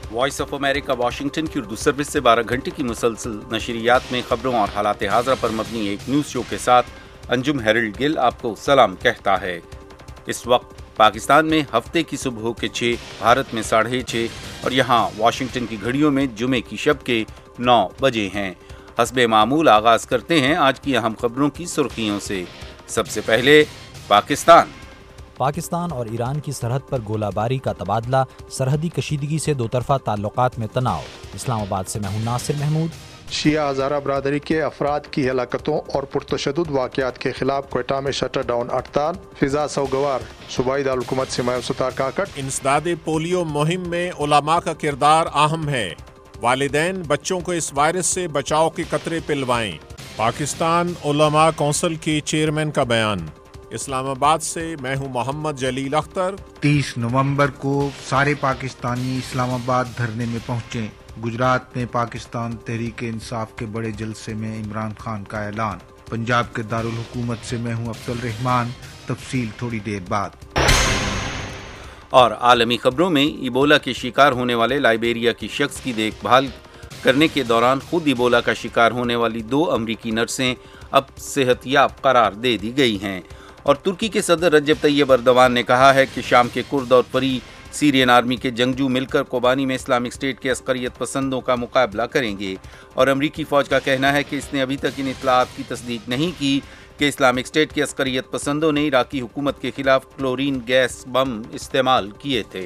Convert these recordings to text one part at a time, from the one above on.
Voice of America Washington کی Urdu service سے 12 گھنٹے کی مسلسل نشریات میں خبروں اور حالات حاضرہ پر مبنی ایک نیوز شو کے ساتھ انجم ہیرلڈ گل آپ کو سلام کہتا ہے۔ اس وقت پاکستان میں ہفتے کی صبح کے 6، بھارت میں 6:30 اور یہاں واشنگٹن کی گھڑیوں میں جمعے کی شب کے 9 بجے ہیں۔ حسب معمول آغاز کرتے ہیں آج کی اہم خبروں کی سرخیوں سے۔ سب سے پہلے پاکستان اور ایران کی سرحد پر گولہ باری کا تبادلہ، سرحدی کشیدگی سے دوطرفہ تعلقات میں تناؤ۔ اسلام آباد سے میں ہوں ناصر محمود۔ شیعہ ہزارہ برادری کے افراد کی ہلاکتوں اور پرتشدد واقعات کے خلاف کوئٹہ میں شٹر ڈاؤن ہڑتال، فضا سوگوار، صوبائی دارالحکومت سے مایوس ستار کاکڑ۔ انسداد پولیو مہم میں علماء کا کردار اہم ہے، والدین بچوں کو اس وائرس سے بچاؤ کے قطرے پلوائیں۔ پاکستان علماء کونسل کے چیئرمین کا بیان۔ اسلام آباد سے میں ہوں محمد جلیل اختر۔ 30 نومبر کو سارے پاکستانی اسلام آباد دھرنے میں پہنچے۔ گجرات میں پاکستان تحریک انصاف کے بڑے جلسے میں عمران خان کا اعلان۔ پنجاب کے دارالحکومت سے میں ہوں عبد الرحمان، تفصیل تھوڑی دیر بعد۔ اور عالمی خبروں میں ایبولا کے شکار ہونے والے لائبیریا کی شخص کی دیکھ بھال کرنے کے دوران خود ایبولا کا شکار ہونے والی 2 امریکی نرسیں اب صحت یاب قرار دے دی گئی ہیں۔ اور ترکی کے صدر رجب طیب اردوان نے کہا ہے کہ شام کے کرد اور فری سیرین آرمی کے جنگجو مل کر کوبانی میں اسلامک اسٹیٹ کے عسکریت پسندوں کا مقابلہ کریں گے۔ اور امریکی فوج کا کہنا ہے کہ اس نے ابھی تک ان اطلاعات کی تصدیق نہیں کی کہ اسلامک اسٹیٹ کے عسکریت پسندوں نے عراقی حکومت کے خلاف کلورین گیس بم استعمال کیے تھے۔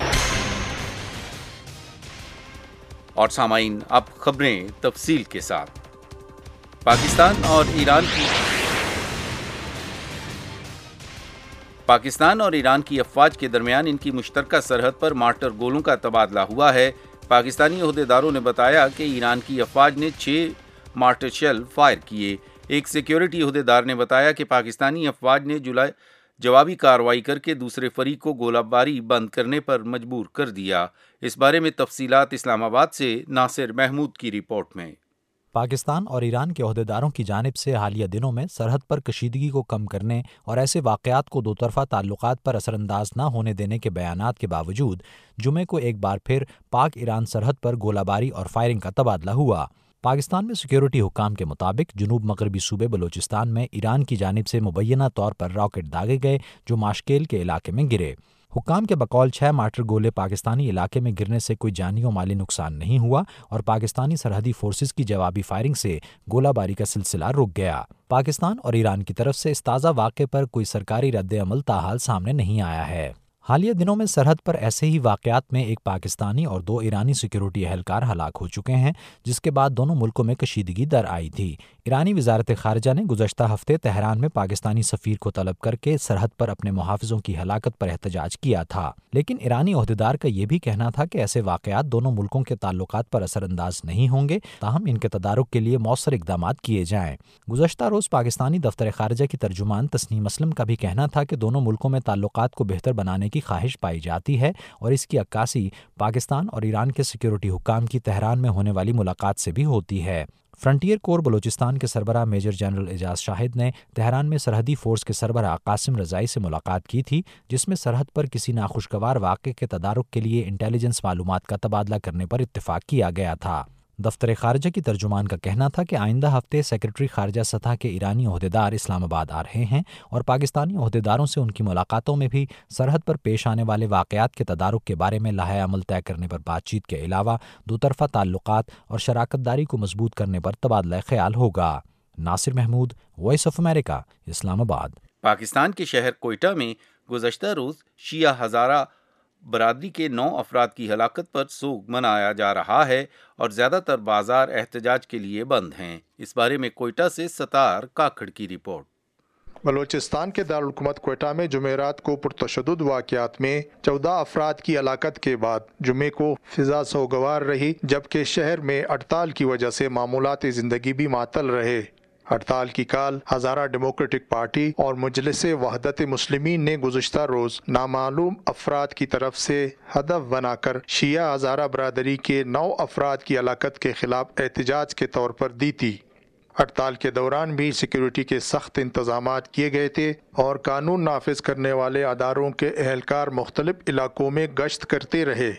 اور سامعین، اب خبریں تفصیل کے ساتھ۔ پاکستان اور ایران کی افواج کے درمیان ان کی مشترکہ سرحد پر مارٹر گولوں کا تبادلہ ہوا ہے۔ پاکستانی عہدیداروں نے بتایا کہ ایران کی افواج نے 6 مارٹر شیل فائر کیے۔ ایک سیکیورٹی عہدیدار نے بتایا کہ پاکستانی افواج نے جوابی کارروائی کر کے دوسرے فریق کو گولہ باری بند کرنے پر مجبور کر دیا۔ اس بارے میں تفصیلات اسلام آباد سے ناصر محمود کی رپورٹ میں۔ پاکستان اور ایران کے عہدیداروں کی جانب سے حالیہ دنوں میں سرحد پر کشیدگی کو کم کرنے اور ایسے واقعات کو دوطرفہ تعلقات پر اثر انداز نہ ہونے دینے کے بیانات کے باوجود جمعے کو ایک بار پھر پاک ایران سرحد پر گولہ باری اور فائرنگ کا تبادلہ ہوا۔ پاکستان میں سیکیورٹی حکام کے مطابق جنوب مغربی صوبے بلوچستان میں ایران کی جانب سے مبینہ طور پر راکٹ داغے گئے جو ماشکیل کے علاقے میں گرے۔ حکام کے بقول 6 مارٹر گولے پاکستانی علاقے میں گرنے سے کوئی جانی و مالی نقصان نہیں ہوا اور پاکستانی سرحدی فورسز کی جوابی فائرنگ سے گولہ باری کا سلسلہ رک گیا۔ پاکستان اور ایران کی طرف سے اس تازہ واقعے پر کوئی سرکاری رد عمل تاحال سامنے نہیں آیا ہے۔ حالیہ دنوں میں سرحد پر ایسے ہی واقعات میں ایک پاکستانی اور 2 ایرانی سیکیورٹی اہلکار ہلاک ہو چکے ہیں، جس کے بعد دونوں ملکوں میں کشیدگی در آئی تھی۔ ایرانی وزارت خارجہ نے گزشتہ ہفتے تہران میں پاکستانی سفیر کو طلب کر کے سرحد پر اپنے محافظوں کی ہلاکت پر احتجاج کیا تھا، لیکن ایرانی عہدیدار کا یہ بھی کہنا تھا کہ ایسے واقعات دونوں ملکوں کے تعلقات پر اثر انداز نہیں ہوں گے، تاہم ان کے تدارک کے لیے مؤثر اقدامات کیے جائیں۔ گزشتہ روز پاکستانی دفتر خارجہ کی ترجمان تسنیم اسلم کا بھی کہنا تھا کہ دونوں ملکوں میں تعلقات کو بہتر بنانے کی خواہش پائی جاتی ہے اور اس کی عکاسی پاکستان اور ایران کے سیکیورٹی حکام کی تہران میں ہونے والی ملاقات سے بھی ہوتی ہے۔ فرنٹیئر کور بلوچستان کے سربراہ میجر جنرل اعجاز شاہد نے تہران میں سرحدی فورس کے سربراہ قاسم رضائی سے ملاقات کی تھی، جس میں سرحد پر کسی ناخوشگوار واقعے کے تدارک کے لیے انٹیلیجنس معلومات کا تبادلہ کرنے پر اتفاق کیا گیا تھا۔ دفتر خارجہ کی ترجمان کا کہنا تھا کہ آئندہ ہفتے سیکرٹری خارجہ سطح کے ایرانی عہدیدار اسلام آباد آ رہے ہیں اور پاکستانی عہدیداروں سے ان کی ملاقاتوں میں بھی سرحد پر پیش آنے والے واقعات کے تدارک کے بارے میں لائحہ عمل طے کرنے پر بات چیت کے علاوہ دوطرفہ تعلقات اور شراکت داری کو مضبوط کرنے پر تبادلہ خیال ہوگا۔ Nasir Mahmood, voice of America, Islamabad. Pakistan کے شہر کوئٹہ میں گزشتہ روز شیعہ ہزارہ برادری کے 9 افراد کی ہلاکت پر سوگ منایا جا رہا ہے اور زیادہ تر بازار احتجاج کے لیے بند ہیں۔ اس بارے میں کوئٹہ سے ستار کاکڑ کی رپورٹ۔ بلوچستان کے دارالحکومت کوئٹہ میں جمعرات کو پرتشدد واقعات میں 14 افراد کی ہلاکت کے بعد جمعے کو فضا سوگوار رہی، جبکہ شہر میں ہڑتال کی وجہ سے معمولات زندگی بھی معطل رہے۔ ہڑتال کی کال ہزارہ ڈیموکریٹک پارٹی اور مجلس وحدت مسلمین نے گزشتہ روز نامعلوم افراد کی طرف سے ہدف بنا کر شیعہ ہزارہ برادری کے 9 افراد کی ہلاکت کے خلاف احتجاج کے طور پر دی تھی۔ ہڑتال کے دوران بھی سیکیورٹی کے سخت انتظامات کیے گئے تھے اور قانون نافذ کرنے والے اداروں کے اہلکار مختلف علاقوں میں گشت کرتے رہے۔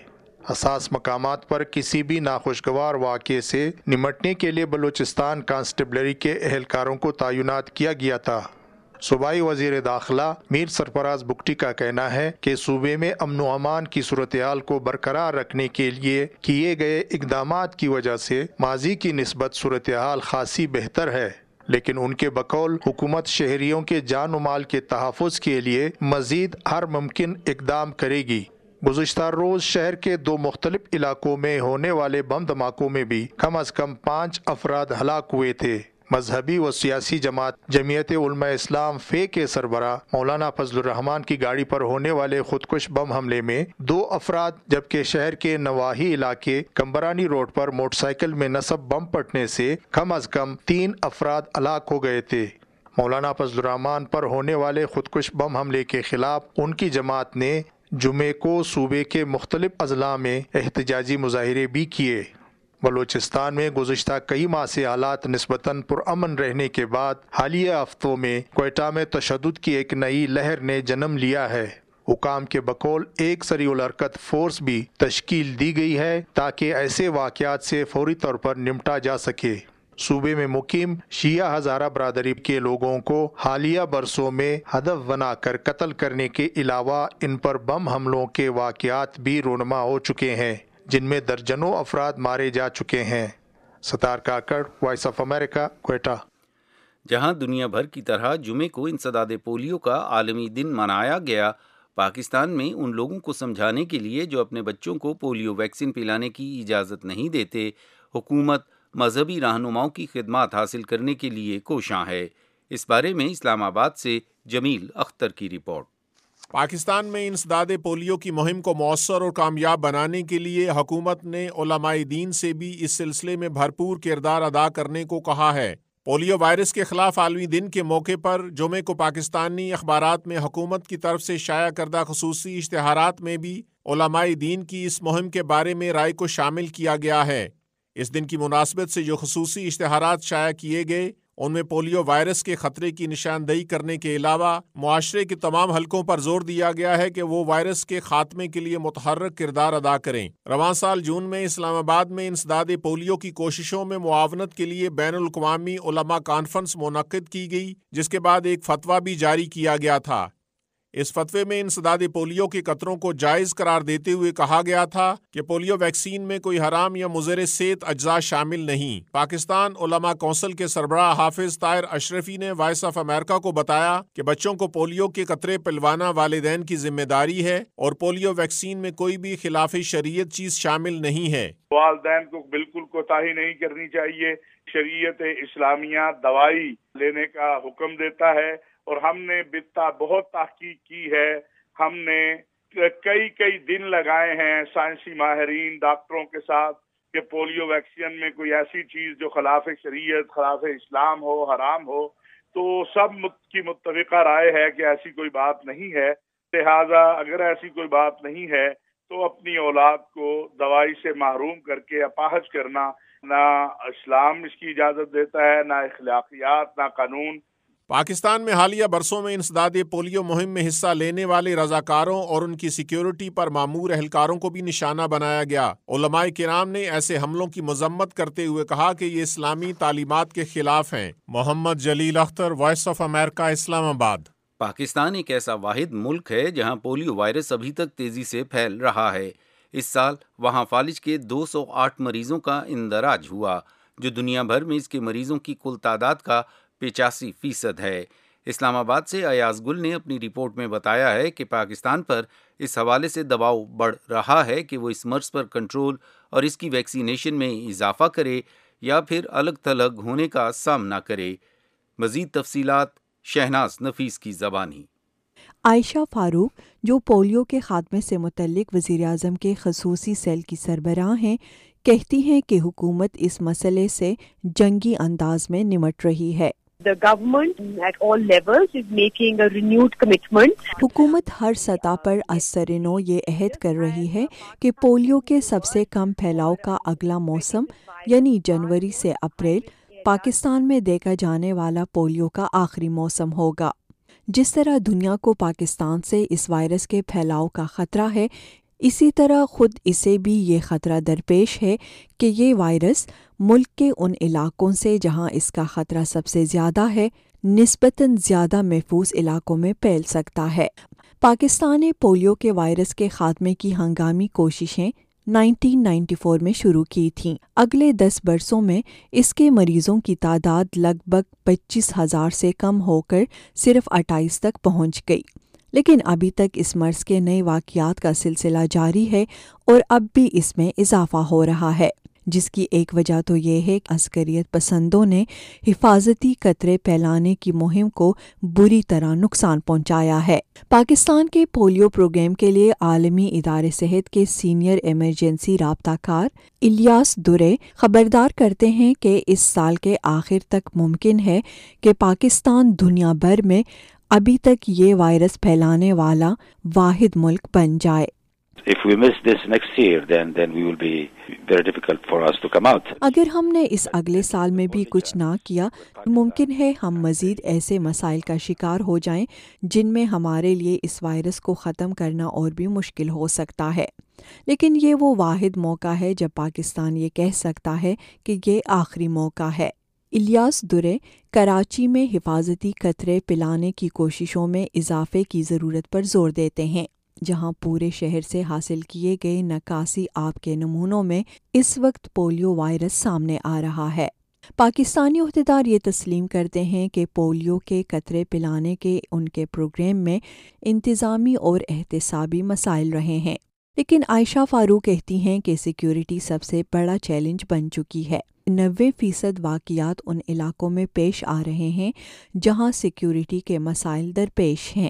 حساس مقامات پر کسی بھی ناخوشگوار واقعے سے نمٹنے کے لیے بلوچستان کانسٹیبلری کے اہلکاروں کو تعینات کیا گیا تھا۔ صوبائی وزیر داخلہ میر سرفراز بگٹی کا کہنا ہے کہ صوبے میں امن و امان کی صورتحال کو برقرار رکھنے کے لیے کیے گئے اقدامات کی وجہ سے ماضی کی نسبت صورتحال خاصی بہتر ہے، لیکن ان کے بقول حکومت شہریوں کے جان و مال کے تحفظ کے لیے مزید ہر ممکن اقدام کرے گی۔ گزشتہ روز شہر کے 2 مختلف علاقوں میں ہونے والے بم دھماکوں میں بھی کم از کم 5 افراد ہلاک ہوئے تھے۔ مذہبی و سیاسی جماعت جمعیت علماء اسلام فے کے سربراہ مولانا فضل الرحمان کی گاڑی پر ہونے والے خودکش بم حملے میں 2 افراد، جبکہ شہر کے نواحی علاقے کمبرانی روڈ پر موٹر سائیکل میں نصب بم پھٹنے سے کم از کم 3 افراد ہلاک ہو گئے تھے۔ مولانا فضل الرحمان پر ہونے والے خودکش بم حملے کے خلاف ان کی جماعت نے جمعے کو صوبے کے مختلف اضلاع میں احتجاجی مظاہرے بھی کیے۔ بلوچستان میں گزشتہ کئی ماہ سے حالات نسبتاً پرامن رہنے کے بعد حالیہ ہفتوں میں کوئٹہ میں تشدد کی ایک نئی لہر نے جنم لیا ہے۔ حکام کے بقول ایک سریع الحرکت فورس بھی تشکیل دی گئی ہے تاکہ ایسے واقعات سے فوری طور پر نمٹا جا سکے۔ صوبے میں مقیم شیعہ ہزارہ برادری کے لوگوں کو حالیہ برسوں میں ہدف بنا کر قتل کرنے کے علاوہ ان پر بم حملوں کے واقعات بھی رونما ہو چکے ہیں، جن میں درجنوں افراد مارے جا چکے ہیں۔ Sattar Kakar, voice of America, Quetta. جہاں دنیا بھر کی طرح جمعے کو انسداد پولیو کا عالمی دن منایا گیا، پاکستان میں ان لوگوں کو سمجھانے کے لیے جو اپنے بچوں کو پولیو ویکسین پلانے کی اجازت نہیں دیتے، حکومت مذہبی رہنماؤں کی خدمات حاصل کرنے کے لیے کوشاں ہے۔ اس بارے میں اسلام آباد سے جمیل اختر کی رپورٹ۔ پاکستان میں انسداد پولیو کی مہم کو مؤثر اور کامیاب بنانے کے لیے حکومت نے علماء دین سے بھی اس سلسلے میں بھرپور کردار ادا کرنے کو کہا ہے۔ پولیو وائرس کے خلاف عالمی دن کے موقع پر جمعے کو پاکستانی اخبارات میں حکومت کی طرف سے شائع کردہ خصوصی اشتہارات میں بھی علماء دین کی اس مہم کے بارے میں رائے کو شامل کیا گیا ہے۔ اس دن کی مناسبت سے جو خصوصی اشتہارات شائع کیے گئے ان میں پولیو وائرس کے خطرے کی نشاندہی کرنے کے علاوہ معاشرے کے تمام حلقوں پر زور دیا گیا ہے کہ وہ وائرس کے خاتمے کے لیے متحرک کردار ادا کریں۔ رواں سال جون میں اسلام آباد میں انسداد پولیو کی کوششوں میں معاونت کے لیے بین الاقوامی علماء کانفرنس منعقد کی گئی، جس کے بعد ایک فتویٰ بھی جاری کیا گیا تھا۔ اس فتوے میں انسداد پولیو کے قطروں کو جائز قرار دیتے ہوئے کہا گیا تھا کہ پولیو ویکسین میں کوئی حرام یا مضر صحت اجزاء شامل نہیں۔ پاکستان علماء کونسل کے سربراہ حافظ طاہر اشرفی نے وائس آف امریکہ کو بتایا کہ بچوں کو پولیو کے قطرے پلوانا والدین کی ذمہ داری ہے اور پولیو ویکسین میں کوئی بھی خلاف شریعت چیز شامل نہیں ہے۔ والدین کو بالکل کوتاہی نہیں کرنی چاہیے۔ شریعت اسلامیہ دوائی لینے کا حکم دیتا ہے اور ہم نے بہت تحقیق کی ہے۔ ہم نے کئی دن لگائے ہیں سائنسی ماہرین ڈاکٹروں کے ساتھ کہ پولیو ویکسین میں کوئی ایسی چیز جو خلاف شریعت، خلاف اسلام ہو، حرام ہو، تو سب کی متفقہ رائے ہے کہ ایسی کوئی بات نہیں ہے۔ لہذا اگر ایسی کوئی بات نہیں ہے تو اپنی اولاد کو دوائی سے محروم کر کے اپاہج کرنا نہ اسلام اس کی اجازت دیتا ہے، نہ اخلاقیات، نہ قانون۔ پاکستان میں حالیہ برسوں میں انسداد پولیو مہم میں حصہ لینے والے رضاکاروں اور ان کی سیکیورٹی پر مامور اہلکاروں کو بھی نشانہ بنایا گیا۔ علماء کرام نے ایسے حملوں کی مذمت کرتے ہوئے کہا کہ یہ اسلامی تعلیمات کے خلاف ہیں۔ Muhammad Jalil Akhtar, voice of America, Islamabad. Pakistan ایک ایسا واحد ملک ہے جہاں پولیو وائرس ابھی تک تیزی سے پھیل رہا ہے۔ اس سال وہاں فالج کے 208 مریضوں کا اندراج ہوا، جو دنیا بھر میں اس کے مریضوں کی کل تعداد کا 85% ہے۔ اسلام آباد سے ایاز گل نے اپنی رپورٹ میں بتایا ہے کہ پاکستان پر اس حوالے سے دباؤ بڑھ رہا ہے کہ وہ اس مرض پر کنٹرول اور اس کی ویکسینیشن میں اضافہ کرے یا پھر الگ تھلگ ہونے کا سامنا کرے۔ مزید تفصیلات شہناز نفیس کی زبانی۔ عائشہ فاروق، جو پولیو کے خاتمے سے متعلق وزیراعظم کے خصوصی سیل کی سربراہ ہیں، کہتی ہیں کہ حکومت اس مسئلے سے جنگی انداز میں نمٹ رہی ہے۔ The government at all levels is making a renewed commitment. حکومت ہر سطح پر از سرنو یہ عہد کر رہی ہے کہ پولیو کے سب سے کم پھیلاؤ کا اگلا موسم یعنی جنوری سے اپریل پاکستان میں دیکھا جانے والا پولیو کا آخری موسم ہوگا۔ جس طرح دنیا کو پاکستان سے اس وائرس کے پھیلاؤ کا خطرہ ہے، اسی طرح خود اسے بھی یہ خطرہ درپیش ہے کہ یہ وائرس ملک کے ان علاقوں سے جہاں اس کا خطرہ سب سے زیادہ ہے نسبتاً زیادہ محفوظ علاقوں میں پھیل سکتا ہے۔ پاکستان نے پولیو کے وائرس کے خاتمے کی ہنگامی کوششیں 1994 میں شروع کی تھیں۔ اگلے 10 برسوں میں اس کے مریضوں کی تعداد لگ بھگ 25,000 سے کم ہو کر صرف 28 تک پہنچ گئی، لیکن ابھی تک اس مرض کے نئے واقعات کا سلسلہ جاری ہے اور اب بھی اس میں اضافہ ہو رہا ہے، جس کی ایک وجہ تو یہ ہے کہ عسکریت پسندوں نے حفاظتی قطرے پھیلانے کی مہم کو بری طرح نقصان پہنچایا ہے۔ پاکستان کے پولیو پروگرام کے لیے عالمی ادارے صحت کے سینئر ایمرجنسی رابطہ کار الیاس درے خبردار کرتے ہیں کہ اس سال کے آخر تک ممکن ہے کہ پاکستان دنیا بھر میں ابھی تک یہ وائرس پھیلانے والا واحد ملک بن جائے۔ If we miss this next year, then we will be very difficult for us to come out. اگر ہم نے اس اگلے سال میں بھی کچھ نہ کیا، ممکن ہے ہم مزید ایسے مسائل کا شکار ہو جائیں جن میں ہمارے لیے اس وائرس کو ختم کرنا اور بھی مشکل ہو سکتا ہے، لیکن یہ وہ واحد موقع ہے جب پاکستان یہ کہہ سکتا ہے کہ یہ آخری موقع ہے۔ الیاس درے کراچی میں حفاظتی قطرے پلانے کی کوششوں میں اضافے کی ضرورت پر زور دیتے ہیں، جہاں پورے شہر سے حاصل کیے گئے 89 آب کے نمونوں میں اس وقت پولیو وائرس سامنے آ رہا ہے۔ پاکستانی عہدیدار یہ تسلیم کرتے ہیں کہ پولیو کے قطرے پلانے کے ان کے پروگرام میں انتظامی اور احتسابی مسائل رہے ہیں، لیکن عائشہ فاروق کہتی ہیں کہ سیکیورٹی سب سے بڑا چیلنج بن چکی ہے۔ 90% واقعات ان علاقوں میں پیش آ رہے ہیں جہاں سیکیورٹی کے مسائل درپیش ہیں۔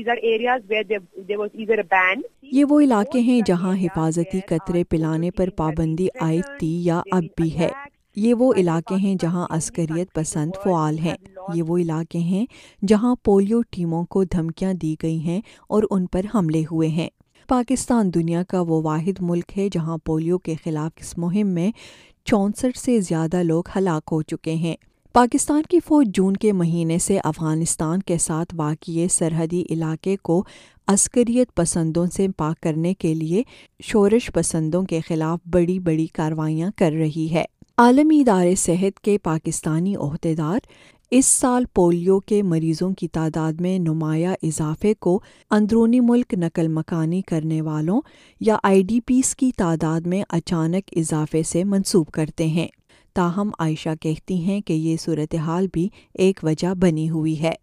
یہ وہ علاقے ہیں جہاں حفاظتی قطرے پلانے پر پابندی عائد تھی یا اب بھی ہے۔ یہ وہ علاقے ہیں جہاں عسکریت پسند فعال ہیں۔ یہ وہ علاقے ہیں جہاں پولیو ٹیموں کو دھمکیاں دی گئی ہیں اور ان پر حملے ہوئے ہیں۔ پاکستان دنیا کا وہ واحد ملک ہے جہاں پولیو کے خلاف اس مہم میں 64 سے زیادہ لوگ ہلاک ہو چکے ہیں۔ پاکستان کی فوج جون کے مہینے سے افغانستان کے ساتھ واقع سرحدی علاقے کو عسکریت پسندوں سے پاک کرنے کے لیے شورش پسندوں کے خلاف بڑی کارروائیاں کر رہی ہے۔ عالمی ادارے صحت کے پاکستانی عہدیدار اس سال پولیو کے مریضوں کی تعداد میں نمایاں اضافے کو اندرونی ملک نقل مکانی کرنے والوں یا IDPs کی تعداد میں اچانک اضافے سے منسوب کرتے ہیں۔ تاہم عائشہ کہتی ہیں کہ یہ صورتحال بھی ایک وجہ بنی ہوئی ہے۔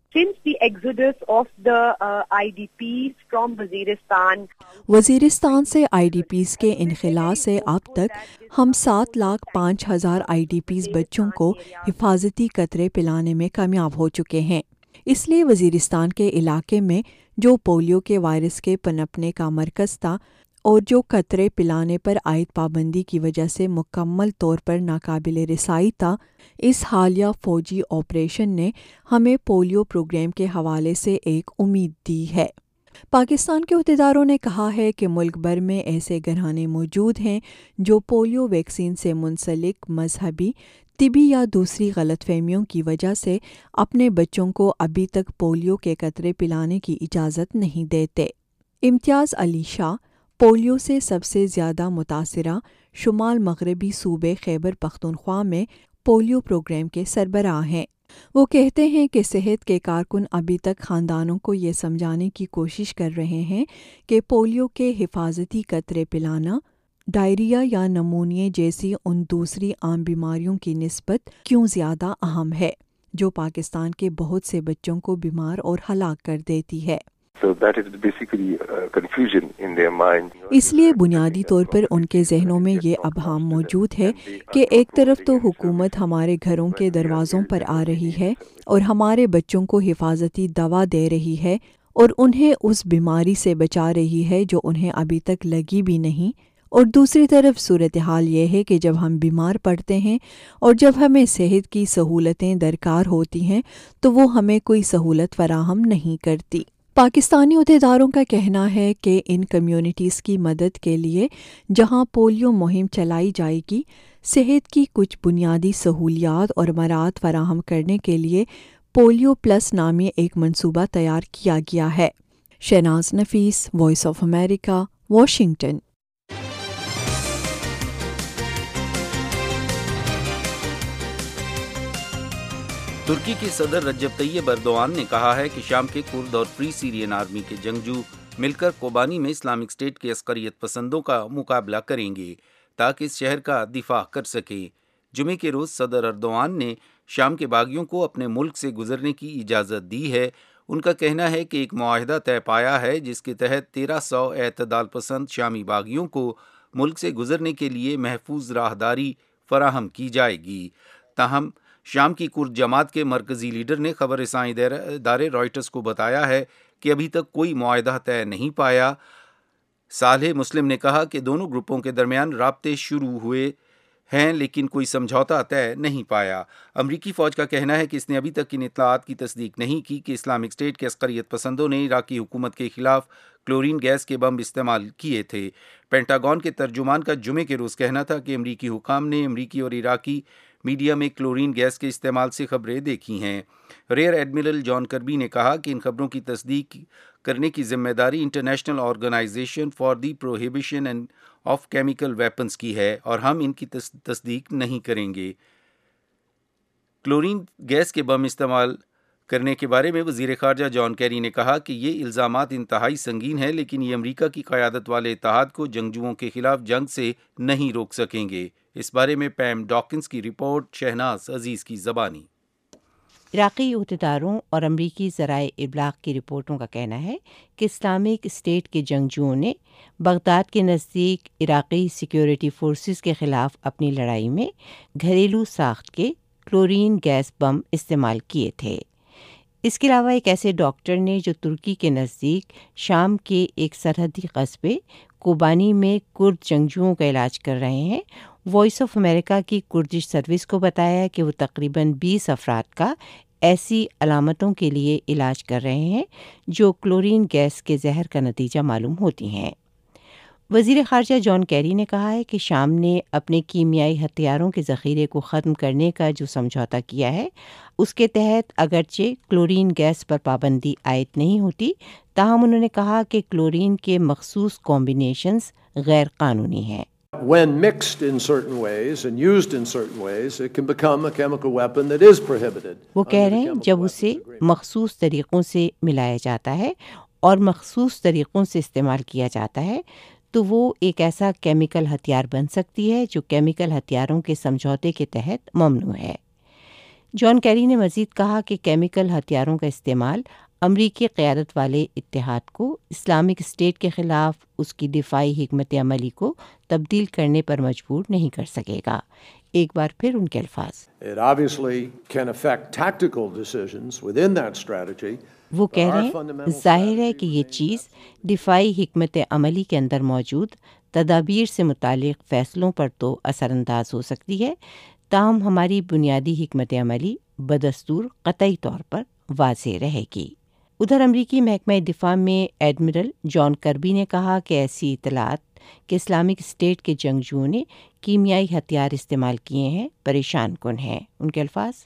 وزیرستان سے IDPs کے انخلاء سے اب تک ہم 7,05,000 IDPs بچوں کو حفاظتی قطرے پلانے میں کامیاب ہو چکے ہیں۔ اس لیے وزیرستان کے علاقے میں جو پولیو کے وائرس کے پنپنے کا مرکز تھا اور جو قطرے پلانے پر عائد پابندی کی وجہ سے مکمل طور پر ناقابل رسائی تھا، اس حالیہ فوجی آپریشن نے ہمیں پولیو پروگرام کے حوالے سے ایک امید دی ہے۔ پاکستان کے عہدیداروں نے کہا ہے کہ ملک بھر میں ایسے گھرانے موجود ہیں جو پولیو ویکسین سے منسلک مذہبی، طبی یا دوسری غلط فہمیوں کی وجہ سے اپنے بچوں کو ابھی تک پولیو کے قطرے پلانے کی اجازت نہیں دیتے۔ امتیاز علی شاہ پولیو سے سب سے زیادہ متاثرہ شمال مغربی صوبے خیبر پختونخوا میں پولیو پروگرام کے سربراہ ہیں۔ وہ کہتے ہیں کہ صحت کے کارکن ابھی تک خاندانوں کو یہ سمجھانے کی کوشش کر رہے ہیں کہ پولیو کے حفاظتی قطرے پلانا ڈائریا یا نمونیا جیسی ان دوسری عام بیماریوں کی نسبت کیوں زیادہ اہم ہے جو پاکستان کے بہت سے بچوں کو بیمار اور ہلاک کر دیتی ہے۔ اس لیے بنیادی طور پر ان کے ذہنوں میں یہ ابہام موجود ہے کہ ایک طرف تو حکومت ہمارے گھروں کے دروازوں پر آ رہی ہے اور ہمارے بچوں کو حفاظتی دوا دے رہی ہے اور انہیں اس بیماری سے بچا رہی ہے جو انہیں ابھی تک لگی بھی نہیں، اور دوسری طرف صورتحال یہ ہے کہ جب ہم بیمار پڑتے ہیں اور جب ہمیں صحت کی سہولتیں درکار ہوتی ہیں تو وہ ہمیں کوئی سہولت فراہم نہیں کرتی۔ پاکستانی عہدیداروں کا کہنا ہے کہ ان کمیونٹیز کی مدد کے لیے جہاں پولیو مہم چلائی جائے گی، صحت کی کچھ بنیادی سہولیات اور مراعات فراہم کرنے کے لیے پولیو پلس نامی ایک منصوبہ تیار کیا گیا ہے۔ Shahnaz Nafees, voice of America, Washington. ترکی کے صدر رجب طیب ایردوان نے کہا ہے کہ شام کے کرد اور فری سیرین آرمی کے جنگجو مل کر کوبانی میں اسلامک اسٹیٹ کے عسکریت پسندوں کا مقابلہ کریں گے تاکہ اس شہر کا دفاع کر سکیں۔ جمعے کے روز صدر ایردوان نے شام کے باغیوں کو اپنے ملک سے گزرنے کی اجازت دی ہے۔ ان کا کہنا ہے کہ ایک معاہدہ طے پایا ہے جس کے تحت 1300 اعتدال پسند شامی باغیوں کو ملک سے گزرنے کے لیے محفوظ راہداری فراہم کی جائے گی۔ تاہم شام کی کرد جماعت کے مرکزی لیڈر نے خبر رسائی ادارے رائٹرز کو بتایا ہے کہ ابھی تک کوئی معاہدہ طے نہیں پایا۔ صالح مسلم نے کہا کہ دونوں گروپوں کے درمیان رابطے شروع ہوئے ہیں لیکن کوئی سمجھوتا طے نہیں پایا۔ امریکی فوج کا کہنا ہے کہ اس نے ابھی تک ان اطلاعات کی تصدیق نہیں کی کہ اسلامک اسٹیٹ کے عسکریت پسندوں نے عراقی حکومت کے خلاف کلورین گیس کے بم استعمال کیے تھے۔ پینٹاگون کے ترجمان کا جمعے کے روز کہنا تھا کہ امریکی حکام نے امریکی اور عراقی میڈیا میں کلورین گیس کے استعمال سے خبریں دیکھی ہیں۔ ریئر ایڈمرل جان کربی نے کہا کہ ان خبروں کی تصدیق کرنے کی ذمہ داری International Organisation for the Prohibition of Chemical Weapons کی ہے اور ہم ان کی تصدیق نہیں کریں گے۔ کلورین گیس کے بم استعمال کرنے کے بارے میں وزیر خارجہ جان کیری نے کہا کہ یہ الزامات انتہائی سنگین ہیں لیکن یہ امریکہ کی قیادت والے اتحاد کو جنگجوؤں کے خلاف جنگ سے نہیں روک سکیں گے۔ اس بارے میں پیم ڈاکنز کی رپورٹ، شہناز عزیز کی زبانی۔ عراقی عہدیداروں اور امریکی ذرائع ابلاغ کی رپورٹوں کا کہنا ہے کہ اسلامک اسٹیٹ کے جنگجوؤں نے بغداد کے نزدیک عراقی سیکیورٹی فورسز کے خلاف اپنی لڑائی میں گھریلو ساخت کے کلورین گیس بم استعمال کیے تھے۔ اس کے علاوہ ایک ایسے ڈاکٹر نے جو ترکی کے نزدیک شام کے ایک سرحدی قصبے کوبانی میں کرد جنگجوؤں کا علاج کر رہے ہیں، وائس آف امریکہ کی کردش سروس کو بتایا کہ وہ تقریباً 20 افراد کا ایسی علامتوں کے لیے علاج کر رہے ہیں جو کلورین گیس کے زہر کا نتیجہ معلوم ہوتی ہیں۔ وزیر خارجہ جان کیری نے کہا ہے کہ شام نے اپنے کیمیائی ہتھیاروں کے ذخیرے کو ختم کرنے کا جو سمجھوتا کیا ہے اس کے تحت اگرچہ کلورین گیس پر پابندی عائد نہیں ہوتی، تاہم انہوں نے کہا کہ کلورین کے مخصوص کمبینیشنز غیر قانونی ہیں۔ When mixed in certain ways and used in certain ways, it can become a chemical weapon that is prohibited. وہ کہہ رہے ہیں جب اسے مخصوص طریقوں سے ملایا جاتا ہے اور مخصوص طریقوں سے استعمال کیا جاتا ہے تو وہ ایک ایسا کیمیکل ہتھیار بن سکتی ہے جو کیمیکل ہتھیاروں کے سمجھوتے کے تحت ممنوع ہے۔ جان کیری نے مزید کہا کہ کیمیکل ہتھیاروں کا استعمال امریکی قیادت والے اتحاد کو اسلامک اسٹیٹ کے خلاف اس کی دفاعی حکمت عملی کو تبدیل کرنے پر مجبور نہیں کر سکے گا۔ ایک بار پھر ان کے الفاظ۔ It obviously can affect tactical decisions within that strategy. وہ کہہ رہے ہیں ظاہر ہے کہ یہ چیز دفاعی حکمت عملی کے اندر موجود تدابیر سے متعلق فیصلوں پر تو اثر انداز ہو سکتی ہے، تاہم ہماری بنیادی حکمت عملی بدستور قطعی طور پر واضح رہے گی۔ ادھر امریکی محکمہ دفاع میں ایڈمرل جان کربی نے کہا کہ ایسی اطلاعات کہ اسلامک اسٹیٹ کے جنگجوؤں نے کیمیائی ہتھیار استعمال کیے ہیں پریشان کن ہیں۔ ان کے الفاظ۔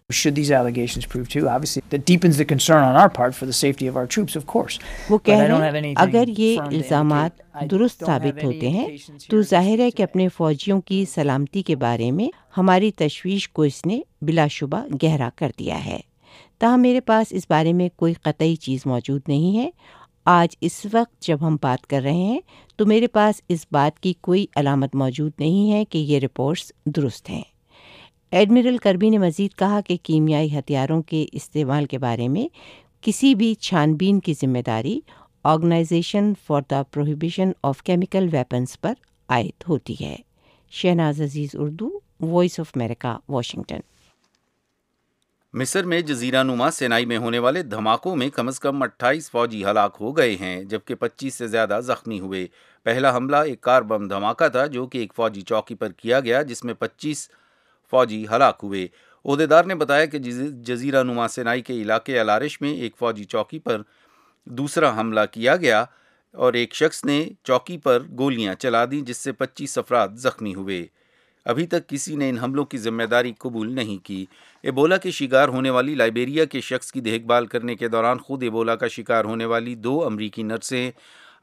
وہ کہہ رہے ہیں اگر یہ الزامات درست ثابت ہوتے ہیں تو ظاہر ہے کہ اپنے فوجیوں کی سلامتی کے بارے میں ہماری تشویش کو اس نے بلا شبہ گہرا کر دیا ہے، تاہم میرے پاس اس بارے میں کوئی قطعی چیز موجود نہیں ہے۔ آج اس وقت جب ہم بات کر رہے ہیں تو میرے پاس اس بات کی کوئی علامت موجود نہیں ہے کہ یہ رپورٹس درست ہیں۔ ایڈمرل کربی نے مزید کہا کہ کیمیائی ہتھیاروں کے استعمال کے بارے میں کسی بھی چھان بین کی ذمہ داری Organisation for the Prohibition of Chemical Weapons پر عائد ہوتی ہے۔ Shahnaz Aziz, Urdu, voice of America, Washington. مصر میں جزیرہ نما سینائی میں ہونے والے دھماکوں میں کم از کم 28 فوجی ہلاک ہو گئے ہیں جبکہ 25 سے زیادہ زخمی ہوئے۔ پہلا حملہ ایک کار بم دھماکہ تھا جو کہ ایک فوجی چوکی پر کیا گیا جس میں 25 فوجی ہلاک ہوئے۔ عہدیدار نے بتایا کہ جزیرہ نما سینائی کے علاقے الارش میں ایک فوجی چوکی پر دوسرا حملہ کیا گیا اور ایک شخص نے چوکی پر گولیاں چلا دیں جس سے 25 افراد زخمی ہوئے۔ ابھی تک کسی نے ان حملوں کی ذمہ داری قبول نہیں کی۔ ایبولا کے شکار ہونے والی لائبیریا کے شخص کی دیکھ بھال کرنے کے دوران خود ایبولا کا شکار ہونے والی 2 امریکی نرسیں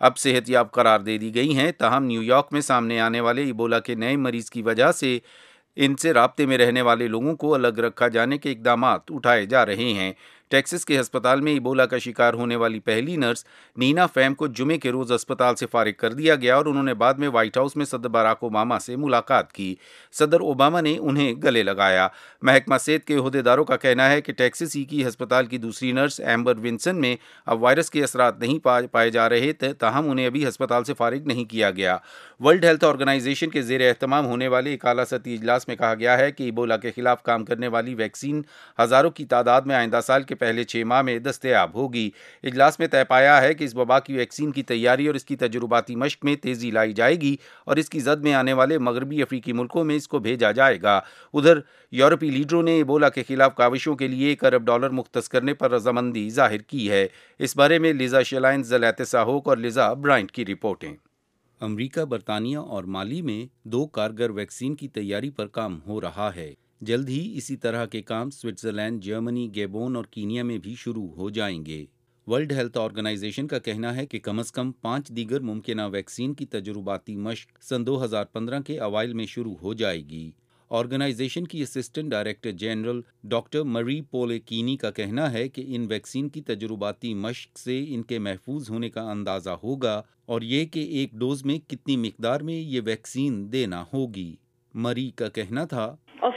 اب صحت یاب قرار دے دی گئی ہیں، تاہم نیو یارک میں سامنے آنے والے ایبولا کے نئے مریض کی وجہ سے ان سے رابطے میں رہنے والے لوگوں کو الگ رکھا جانے کے اقدامات اٹھائے جا رہے ہیں۔ ٹیکسس کے ہسپتال میں ایبولا کا شکار ہونے والی پہلی نرس نینا فیم کو جمعے کے روز اسپتال سے فارغ کر دیا گیا اور انہوں نے بعد میں وائٹ ہاؤس میں صدر باراک اوباما سے ملاقات کی۔ صدر اوباما نے انہیں گلے لگایا۔ محکمہ صحت کے عہدیداروں کا کہنا ہے کہ ٹیکسس ہی کی ہسپتال کی دوسری نرس ایمبر ونسن میں اب وائرس کے اثرات نہیں پائے جا رہے، تاہم انہیں ابھی ہسپتال سے فارغ نہیں کیا گیا۔ ورلڈ ہیلتھ آرگنائزیشن کے زیر اہتمام ہونے والے ایک اعلیٰ سطحی اجلاس میں کہا گیا ہے کہ ایبولا کے خلاف کام کرنے والی ویکسین ہزاروں کی تعداد میں آئندہ سال کے پہلے 6 ماہ میں دستیاب ہوگی۔ اجلاس میں طے پایا ہے کہ اس وبا کی ویکسین کی تیاری اور اس کی تجرباتی مشق میں تیزی لائی جائے گی اور اس کی زد میں آنے والے مغربی افریقی ملکوں میں اس کو بھیجا جائے گا۔ ادھر یورپی لیڈروں نے ایبولا کے خلاف کاوشوں کے لیے $1 ارب مختص کرنے پر رضامندی ظاہر کی ہے۔ اس بارے میں لیزا شلائن، زلیتسا ہوک اور لیزا برائنٹ کی رپورٹیں۔ امریکہ، برطانیہ اور مالی میں 2 کارگر ویکسین کی تیاری پر کام ہو رہا ہے۔ جلد ہی اسی طرح کے کام سوئٹزرلینڈ، جرمنی، گیبون اور کینیا میں بھی شروع ہو جائیں گے۔ ورلڈ ہیلتھ آرگنائزیشن کا کہنا ہے کہ کم از کم 5 دیگر ممکنہ ویکسین کی تجرباتی مشق سن 2015 کے اوائل میں شروع ہو جائے گی۔ آرگنائزیشن کی اسسٹنٹ ڈائریکٹر جنرل ڈاکٹر مری پولیکینی کا کہنا ہے کہ ان ویکسین کی تجرباتی مشق سے ان کے محفوظ ہونے کا اندازہ ہوگا اور یہ کہ ایک ڈوز میں کتنی مقدار میں یہ ویکسین دینا ہوگی۔ مری کا کہنا تھا،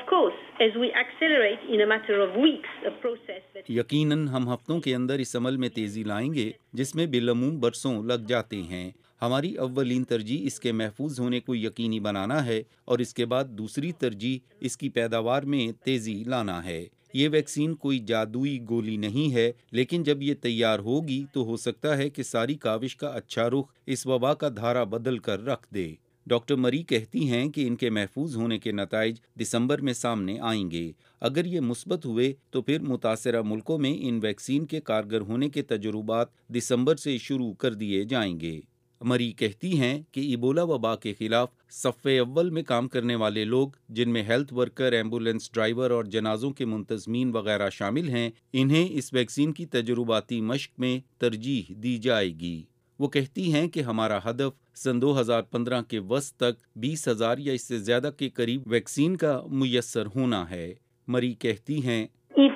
یقیناً ہم ہفتوں کے اندر اس عمل میں تیزی لائیں گے جس میں بالعموم برسوں لگ جاتے ہیں۔ ہماری اولین ترجیح اس کے محفوظ ہونے کو یقینی بنانا ہے اور اس کے بعد دوسری ترجیح اس کی پیداوار میں تیزی لانا ہے۔ یہ ویکسین کوئی جادوئی گولی نہیں ہے، لیکن جب یہ تیار ہوگی تو ہو سکتا ہے کہ ساری کاوش کا اچھا رخ اس وبا کا دھارا بدل کر رکھ دے۔ ڈاکٹر مری کہتی ہیں کہ ان کے محفوظ ہونے کے نتائج دسمبر میں سامنے آئیں گے۔ اگر یہ مثبت ہوئے تو پھر متاثرہ ملکوں میں ان ویکسین کے کارگر ہونے کے تجربات دسمبر سے شروع کر دیے جائیں گے۔ مری کہتی ہیں کہ ایبولا وبا کے خلاف صف اول میں کام کرنے والے لوگ، جن میں ہیلتھ ورکر، ایمبولینس ڈرائیور اور جنازوں کے منتظمین وغیرہ شامل ہیں، انہیں اس ویکسین کی تجرباتی مشق میں ترجیح دی جائے گی۔ وہ کہتی ہیں کہ ہمارا ہدف سن 2015 کے وسط تک 20,000 یا اس سے زیادہ کے قریب ویکسین کا میسر ہونا ہے۔ مری کہتی ہیں،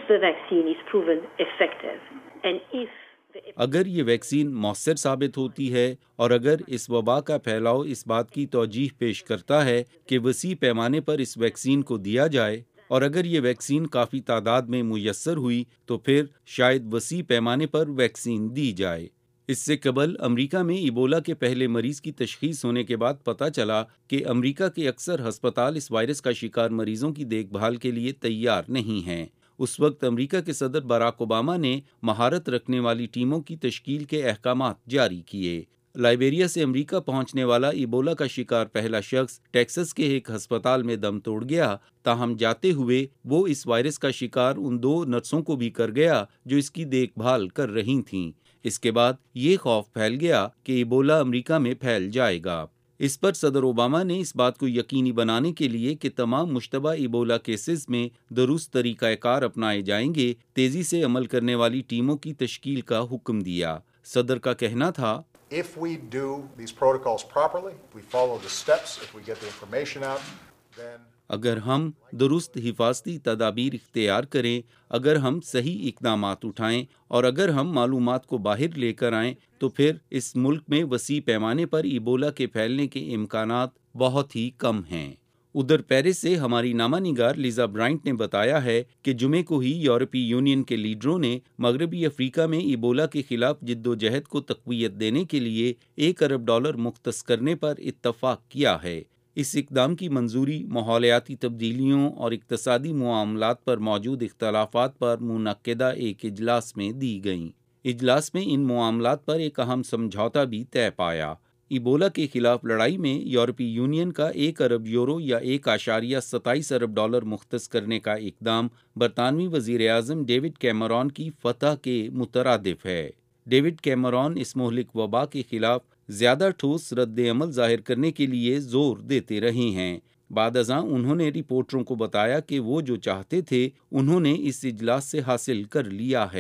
اگر یہ ویکسین مؤثر ثابت ہوتی ہے اور اگر اس وبا کا پھیلاؤ اس بات کی توجیح پیش کرتا ہے کہ وسیع پیمانے پر اس ویکسین کو دیا جائے اور اگر یہ ویکسین کافی تعداد میں میسر ہوئی تو پھر شاید وسیع پیمانے پر ویکسین دی جائے۔ اس سے قبل امریکہ میں ایبولا کے پہلے مریض کی تشخیص ہونے کے بعد پتہ چلا کہ امریکہ کے اکثر ہسپتال اس وائرس کا شکار مریضوں کی دیکھ بھال کے لیے تیار نہیں ہیں۔ اس وقت امریکہ کے صدر باراک اوباما نے مہارت رکھنے والی ٹیموں کی تشکیل کے احکامات جاری کیے۔ لائبیریا سے امریکہ پہنچنے والا ایبولا کا شکار پہلا شخص ٹیکسس کے ایک ہسپتال میں دم توڑ گیا، تاہم جاتے ہوئے وہ اس وائرس کا شکار ان 2 نرسوں کو بھی کر گیا جو اس کی دیکھ بھال کر رہی تھیں۔ اس کے بعد یہ خوف پھیل گیا کہ ایبولا امریکہ میں پھیل جائے گا۔ اس پر صدر اوباما نے اس بات کو یقینی بنانے کے لیے کہ تمام مشتبہ ایبولا کیسز میں درست طریقہ کار اپنائے جائیں گے، تیزی سے عمل کرنے والی ٹیموں کی تشکیل کا حکم دیا۔ صدر کا کہنا تھا، If we do these protocols properly, if we follow the steps, if we get the information out, then اگر ہم درست حفاظتی تدابیر اختیار کریں، اگر ہم صحیح اقدامات اٹھائیں اور اگر ہم معلومات کو باہر لے کر آئیں تو پھر اس ملک میں وسیع پیمانے پر ایبولا کے پھیلنے کے امکانات بہت ہی کم ہیں۔ ادھر پیرس سے ہماری نامہ نگار لیزا برائنٹ نے بتایا ہے کہ جمعے کو ہی یورپی یونین کے لیڈروں نے مغربی افریقہ میں ایبولا کے خلاف جد و جہد کو تقویت دینے کے لیے $1 ارب مختص کرنے پر اتفاق کیا ہے۔ اس اقدام کی منظوری ماحولیاتی تبدیلیوں اور اقتصادی معاملات پر موجود اختلافات پر منعقدہ ایک اجلاس میں دی گئیں۔ اجلاس میں ان معاملات پر ایک اہم سمجھوتا بھی طے پایا۔ ایبولا کے خلاف لڑائی میں یورپی یونین کا $1 ارب یا $1.27 ارب مختص کرنے کا اقدام برطانوی وزیر اعظم ڈیوڈ کیمرون کی فتح کے مترادف ہے۔ ڈیوڈ کیمرون اس مہلک وبا کے خلاف زیادہ ٹھوس رد عمل ظاہر کرنے کے لیے زور دیتے رہے ہیں۔ بعد ازاں انہوں نے رپورٹروں کو بتایا کہ وہ جو چاہتے تھے انہوں نے اس اجلاس سے حاصل کر لیا ہے۔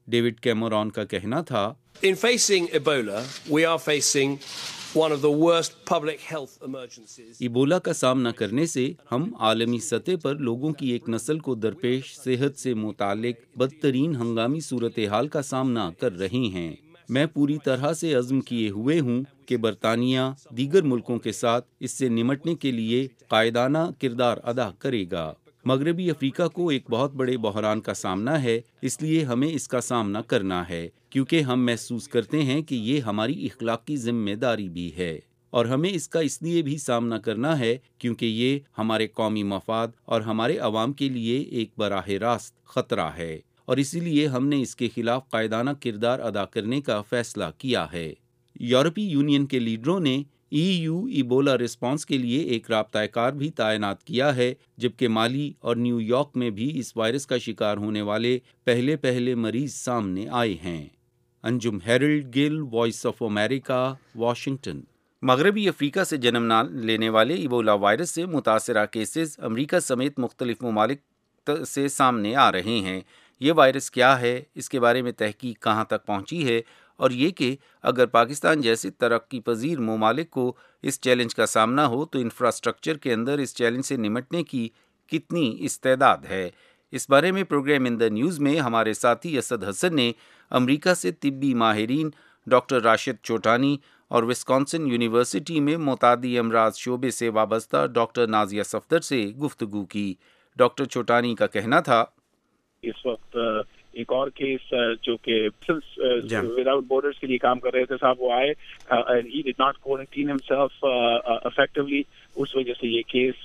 डेविड कैमरॉन का कहना था, In facing Ebola, we are facing one of the worst public health emergencies. Ebola का सामना करने से हम आलमी सतह पर लोगों की एक नस्ल को दरपेश सेहत से मुतालिक बदतरीन हंगामी सूरत हाल का सामना कर रहे हैं। मैं पूरी तरह से अज़्म किए हुए हूँ कि बरतानिया दीगर मुल्कों के साथ इससे निमटने के लिए कायदाना किरदार अदा करेगा। मगरबी अफ्रीका को एक बहुत बड़े बहरान का सामना है, इसलिए हमें इसका सामना करना है क्योंकि हम महसूस करते हैं कि ये हमारी इखलाकी जिम्मेदारी भी है, और हमें इसका इसलिए भी सामना करना है क्योंकि ये हमारे कौमी मफाद और हमारे अवाम के लिए एक बराह रास्त खतरा है, और इसीलिए हमने इसके खिलाफ कायदाना किरदार अदा करने का फैसला किया है। यूरोपीय यूनियन के लीडरों ने EU इबोला रिस्पांस के लिए एक राब्ता-ए-कार भी तैनात किया है, जबकि माली और न्यूयॉर्क में भी इस वायरस का शिकार होने वाले पहले मरीज सामने आए हैं। Anjum Harold Gill, voice of America, Washington. मगरबी अफ्रीका से जन्म लेने वाले इबोला वायरस से मुतासरा केसेस अमरीका समेत मुख्तलिफ ममालिक से सामने आ रहे हैं। ये वायरस क्या है, इसके बारे में तहकीक कहाँ तक पहुँची है, और ये कि अगर पाकिस्तान जैसे तरक्की पजीर ममालिक को इस चैलेंज का सामना हो तो इंफ्रास्ट्रक्चर के अंदर इस चैलेंज से निमटने की कितनी इस्तेदाद है। इस बारे में प्रोग्राम इन द न्यूज़ में हमारे साथी असद हसन ने अमेरिका से तिब्बी माहिरीन डॉक्टर राशिद चोटानी और विस्कॉन्सिन यूनिवर्सिटी में मुतादी अमराज शोबे से वाबस्ता डॉक्टर नाजिया सफदर से गुफ्तगू की। डॉक्टर चोटानी का कहना था, इस वक्त एक और केस जो कि विदाउट बॉर्डर्स के लिए काम कर रहे थे साहब, वो आए and he did not quarantine himself effectively, उस वजह से ये केस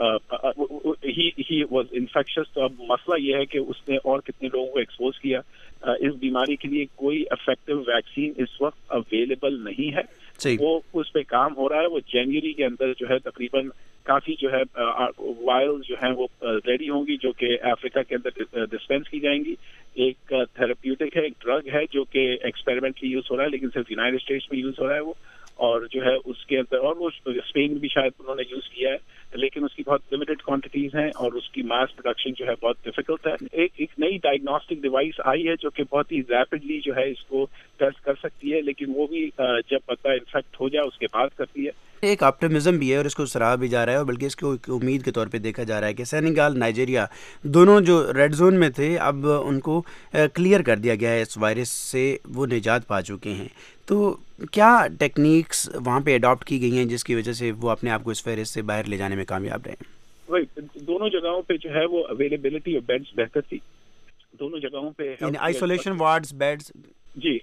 ही वाज इन्फेक्शियस। तो अब मसला ये है कि उसने और कितने लोगों को एक्सपोज किया। इस बीमारी के लिए कोई इफेक्टिव वैक्सीन इस वक्त अवेलेबल नहीं है, वो उस पे काम हो रहा है। वो जनवरी के अंदर जो है तकरीबन काफी जो है वायल्स जो हैं वो रेडी होंगी, जो कि अफ्रीका के अंदर डिस्पेंस की जाएंगी। एक थेरेप्यूटिक है, एक ड्रग है जो कि एक्सपेरिमेंटली यूज हो रहा है, लेकिन सिर्फ यूनाइटेड स्टेट्स में यूज हो रहा है वो, और जो है उसके अंदर, और वो स्पेन में भी शायद उन्होंने यूज किया है, लेकिन उसकी बहुत लिमिटेड क्वांटिटीज हैं और उसकी मास प्रोडक्शन जो है बहुत डिफिकल्ट है। एक नई डायग्नोस्टिक डिवाइस आई है जो कि बहुत ही रैपिडली जो है इसको टेस्ट कर सकती है, लेकिन वो भी जब बंदा इन्फेक्ट हो जाए उसके बाद करती है। एक ऑप्टिमिज्म भी है और इसको सराहा भी जा रहा है, और बल्कि इसको एक उम्मीद के तौर पे देखा जा रहा है कि सेनेगल, नाइजीरिया दोनों जो रेड जोन में थे अब उनको क्लियर कर दिया गया है, इस वायरस से वो निजात पा चुके हैं। तो क्या टेक्निक्स वहाँ पे अडॉप्ट की गई हैं जिसकी वजह से वो अपने आप को इस वायरस से बाहर ले जाने में कामयाब रहे? वही दोनों जगहों पे जो है वो अवेलेबिलिटी ऑफ बेड्स बेहतर थी, दोनों जगहों पे आइसोलेशन वार्ड्स, बेड्स, जी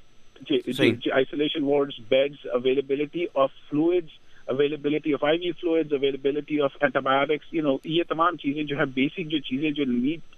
isolation wards, beds, availability of fluids, availability of IV fluids, availability of antibiotics, ये तमाम चीजें जो है बेसिक जो चीजें जो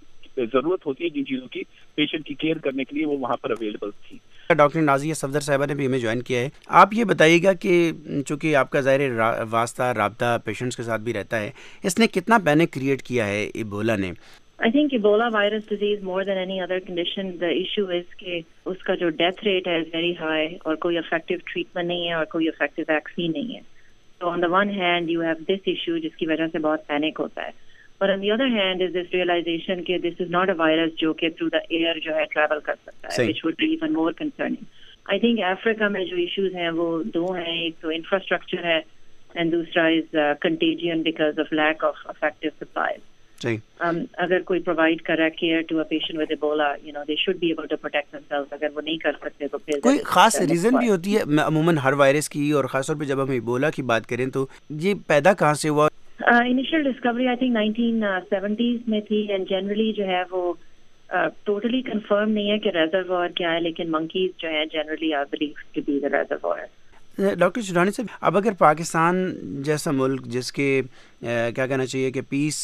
जरूरत होती है जिन चीजों की पेशेंट की केयर करने के लिए, वो वहाँ पर अवेलेबल थी। डॉक्टर नाजिया सफदर साहिबा ने भी हमें ज्वाइन किया है। आप ये बताइएगा कि चूँकि आपका ज़ाहिर वास्ता राब्ता पेशेंट्स के साथ भी रहता है, इसने कितना पैनिक क्रिएट किया है इबोला ने? I think Ebola virus disease more than any other condition, the issue is कि उसका जो डेथ रेट है very high और कोई effective treatment नहीं है और कोई effective vaccine नहीं है। So on the one hand you have this issue जिसकी वजह से बहुत पैनिक होता है, but on the other hand is this realization कि this is not a virus जो कि through the air जो है travel कर सकता है, which would be even more concerning. I think Africa में जो issues हैं वो दो हैं, एक तो infrastructure है and दूसरा is contagion because of lack of effective supplies. अगर कोई प्रोवाइड कर रहा है care to a patient with Ebola, they should be able to protect themselves. अगर वो नहीं कर सकते तो फिर कोई खास रीजन भी होती है अमूमन हर वायरस की, और खासतौर पे जब हम इबोला की बात करें तो ये पैदा कहाँ से हुआ? Initial discovery I think 1970s में थी, एंड जनरली जो है वो टोटली कंफर्म नहीं है कि रेजर्वोयर क्या है, लेकिन मंकीज जो है generally are believed to be the reservoir. Doctor Chotani साहब, अब अगर पाकिस्तान जैसा मुल्क जिसके क्या कहना चाहिए कि पीस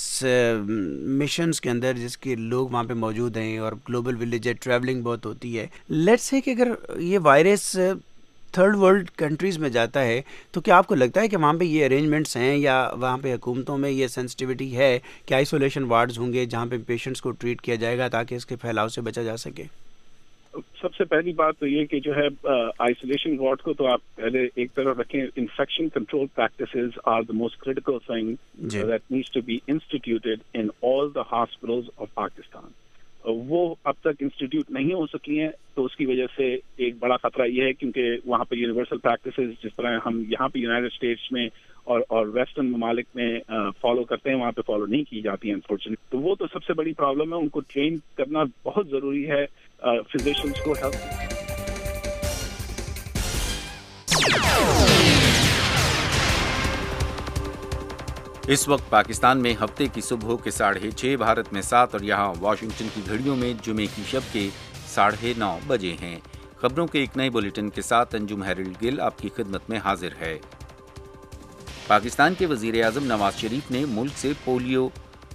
मिशंस के अंदर जिसके लोग वहाँ पे मौजूद हैं और ग्लोबल विलेज है, ट्रैवलिंग बहुत होती है, लेट्स से कि अगर ये वायरस थर्ड वर्ल्ड कंट्रीज़ में जाता है तो क्या आपको लगता है कि वहाँ पे ये अरेंजमेंट्स हैं या वहाँ पे हुकूमतों में ये सेंसिटिविटी है कि आइसोलेशन वार्ड्स होंगे जहाँ पे पेशेंट्स को ट्रीट किया जाएगा ताकि इसके फैलाव से बचा जा सके? सबसे पहली बात तो ये कि जो है आइसोलेशन वार्ड को तो आप पहले एक तरफ रखें। Infection control practices are the most critical thing that needs to be instituted in all the hospitals of Pakistan. وہ اب تک انسٹیٹیوٹ نہیں ہو سکی ہیں. تو اس کی وجہ سے ایک بڑا خطرہ یہ ہے کیونکہ وہاں پہ یونیورسل پریکٹسز جس طرح ہم یہاں پہ یونائٹڈ اسٹیٹس میں اور ویسٹرن ممالک میں فالو کرتے ہیں وہاں پہ فالو نہیں کی جاتی ہیں انفارچونیٹلی. تو وہ تو سب سے بڑی پرابلم ہے. ان کو ٹرین کرنا بہت ضروری ہے فزیشینز کو. ہیلتھ اس وقت پاکستان میں ہفتے کی صبح کے 6:30 بھارت میں 7 اور یہاں واشنگٹن کی گھڑیوں میں جمعے کی شب کے 9:30 بجے ہیں. خبروں کے ایک نئے بلیٹن کے ساتھ انجم ہیرلڈ گل آپ کی خدمت میں حاضر ہے. پاکستان کے وزیر اعظم نواز شریف نے ملک سے پولیو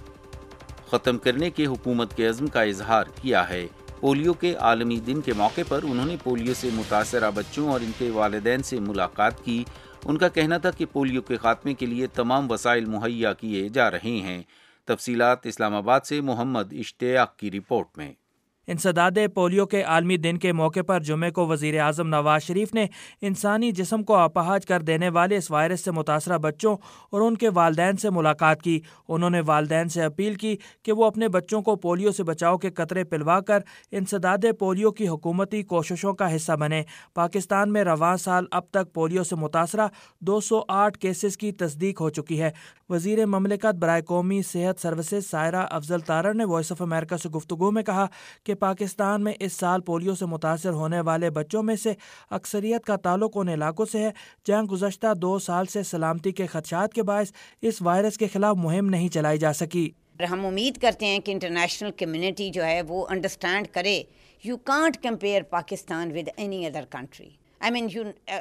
ختم کرنے کے حکومت کے عزم کا اظہار کیا ہے. پولیو کے عالمی دن کے موقع پر انہوں نے پولیو سے متاثرہ بچوں اور ان کے والدین سے ملاقات کی. ان کا کہنا تھا کہ پولیو کے خاتمے کے لیے تمام وسائل مہیا کیے جا رہے ہیں. تفصیلات اسلام آباد سے محمد اشتیاق کی رپورٹ میں. انسداد پولیو کے عالمی دن کے موقع پر جمعے کو وزیر اعظم نواز شریف نے انسانی جسم کو اپاہج کر دینے والے اس وائرس سے متاثرہ بچوں اور ان کے والدین سے ملاقات کی. انہوں نے والدین سے اپیل کی کہ وہ اپنے بچوں کو پولیو سے بچاؤ کے قطرے پلوا کر انسداد پولیو کی حکومتی کوششوں کا حصہ بنیں. پاکستان میں رواں سال اب تک پولیو سے متاثرہ 208 کیسز کی تصدیق ہو چکی ہے. وزیر مملکت برائے قومی صحت سروسز سائرہ افضل تارڑ نے وائس آف امریکہ سے گفتگو میں کہا کہ پاکستان میں اس سال پولیو سے متاثر ہونے والے بچوں میں سے اکثریت کا تعلق ان علاقوں سے ہے جہاں گزشتہ 2 سال سے سلامتی کے خدشات کے باعث اس وائرس کے خلاف مہم نہیں چلائی جا سکی. ہم امید کرتے ہیں کہ انٹرنیشنل کمیونٹی جو ہے وہ انڈرسٹینڈ کرے. You can't compare Pakistan with any other country. I mean,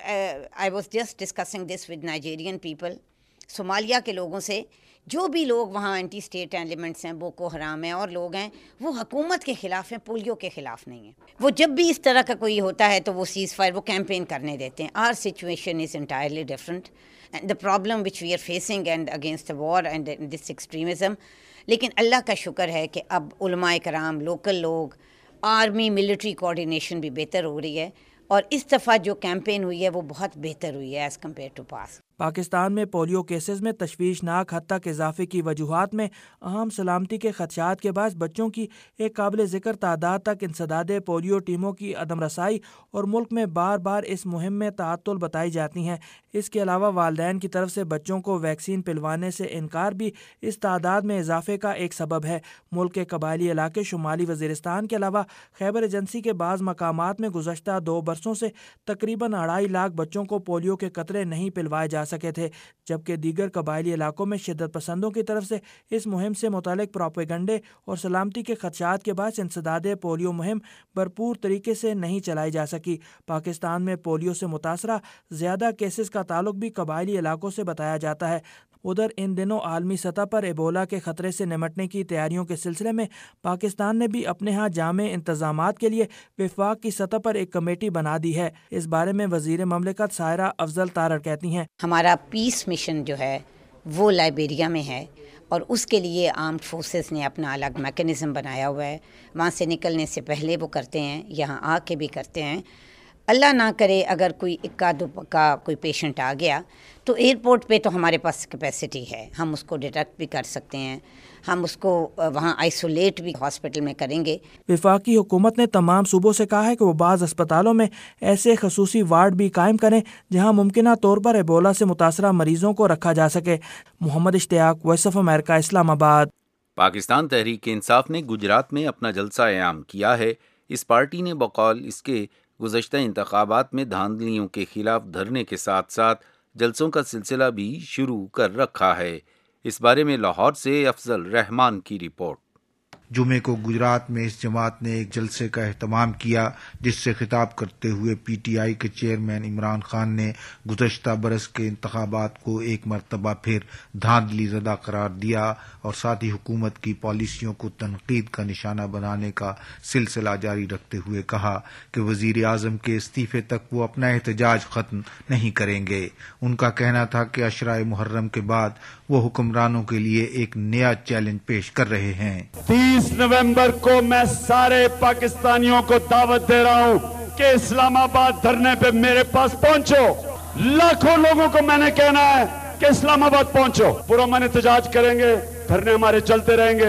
I was just discussing this with Nigerian people. صومالیہ کے لوگوں سے جو بھی لوگ وہاں اینٹی اسٹیٹ ایلیمنٹس ہیں، بوکو حرام ہیں اور لوگ ہیں، وہ حکومت کے خلاف ہیں، پولیو کے خلاف نہیں ہیں. وہ جب بھی اس طرح کا کوئی ہوتا ہے تو وہ سیز فائر، وہ کیمپین کرنے دیتے ہیں. Our situation is entirely different. And the problem which we are facing and against the war and this extremism. لیکن اللہ کا شکر ہے کہ اب علماء کرام، لوکل لوگ، آرمی ملٹری کوآرڈینیشن بھی بہتر ہو رہی ہے اور اس دفعہ جو کیمپین ہوئی ہے وہ بہت بہتر ہوئی ہے as compared to past. Pakistan میں پولیو کیسز میں تشویشناک حد تک اضافے کی وجوہات میں اہم سلامتی کے خدشات کے باعث بچوں کی ایک قابل ذکر تعداد تک انسداد پولیو ٹیموں کی عدم رسائی اور ملک میں بار بار اس مہم میں تعطل بتائی جاتی ہیں. اس کے علاوہ والدین کی طرف سے بچوں کو ویکسین پلوانے سے انکار بھی اس تعداد میں اضافے کا ایک سبب ہے. ملک کے قبائلی علاقے شمالی وزیرستان کے علاوہ خیبر ایجنسی کے بعض مقامات میں گزشتہ 2 برسوں سے تقریباً 2.5 لاکھ بچوں کو پولیو کے قطرے نہیں پلوائے جا سکے تھے، جبکہ دیگر قبائلی علاقوں میں شدت پسندوں کی طرف سے اس مہم سے متعلق پروپیگنڈے اور سلامتی کے خدشات کے باعث انسداد پولیو مہم بھرپور طریقے سے نہیں چلائی جا سکی. پاکستان میں پولیو سے متاثرہ زیادہ کیسز کا تعلق بھی قبائلی علاقوں سے بتایا جاتا ہے. ادھر ان دنوں عالمی سطح پر ایبولا کے خطرے سے نمٹنے کی تیاریوں کے سلسلے میں پاکستان نے بھی اپنے ہاں جامع انتظامات کے لیے وفاق کی سطح پر ایک کمیٹی بنا دی ہے. اس بارے میں وزیر مملکت سائرہ افضل تارڑ کہتی ہیں، ہمارا پیس مشن جو ہے وہ لائبیریا میں ہے اور اس کے لیے آرمڈ فورسز نے اپنا الگ میکینزم بنایا ہوا ہے. وہاں سے نکلنے سے پہلے وہ کرتے ہیں، یہاں آ کے بھی کرتے ہیں. اللہ نہ کرے اگر کوئی اکا دکا کوئی پیشنٹ آ گیا تو ایئرپورٹ پہ تو ہمارے پاس کیپیسٹی ہے، ہم اس کو ڈیٹیکٹ بھی کر سکتے ہیں، ہم اس کو وہاں آئسولیٹ بھی ہاسپٹل میں کریں گے. وفاقی حکومت نے تمام صوبوں سے کہا ہے کہ وہ بعض اسپتالوں میں ایسے خصوصی وارڈ بھی قائم کریں جہاں ممکنہ طور پر ایبولا سے متاثرہ مریضوں کو رکھا جا سکے. محمد اشتیاق، voice of America, Islamabad. Pakistan Tehreek Insaf نے گجرات میں اپنا جلسہ عام کیا ہے. اس پارٹی نے بقول اس کے گزشتہ انتخابات میں دھاندلیوں کے خلاف دھرنے کے ساتھ ساتھ جلسوں کا سلسلہ بھی شروع کر رکھا ہے. اس بارے میں لاہور سے افضل رحمان کی رپورٹ. جمعے کو گجرات میں اس جماعت نے ایک جلسے کا اہتمام کیا جس سے خطاب کرتے ہوئے پی ٹی آئی کے چیئرمین عمران خان نے گزشتہ برس کے انتخابات کو ایک مرتبہ پھر دھاندلی زدہ قرار دیا اور ساتھ ہی حکومت کی پالیسیوں کو تنقید کا نشانہ بنانے کا سلسلہ جاری رکھتے ہوئے کہا کہ وزیر اعظم کے استعفے تک وہ اپنا احتجاج ختم نہیں کریں گے. ان کا کہنا تھا کہ عشرۂ محرم کے بعد وہ حکمرانوں کے لیے ایک نیا چیلنج پیش کر رہے ہیں. 30 نومبر کو میں سارے پاکستانیوں کو دعوت دے رہا ہوں کہ اسلام آباد دھرنے پہ میرے پاس پہنچو. لاکھوں لوگوں کو میں نے کہنا ہے کہ اسلام آباد پہنچو، پرامن احتجاج کریں گے، دھرنے ہمارے چلتے رہیں گے.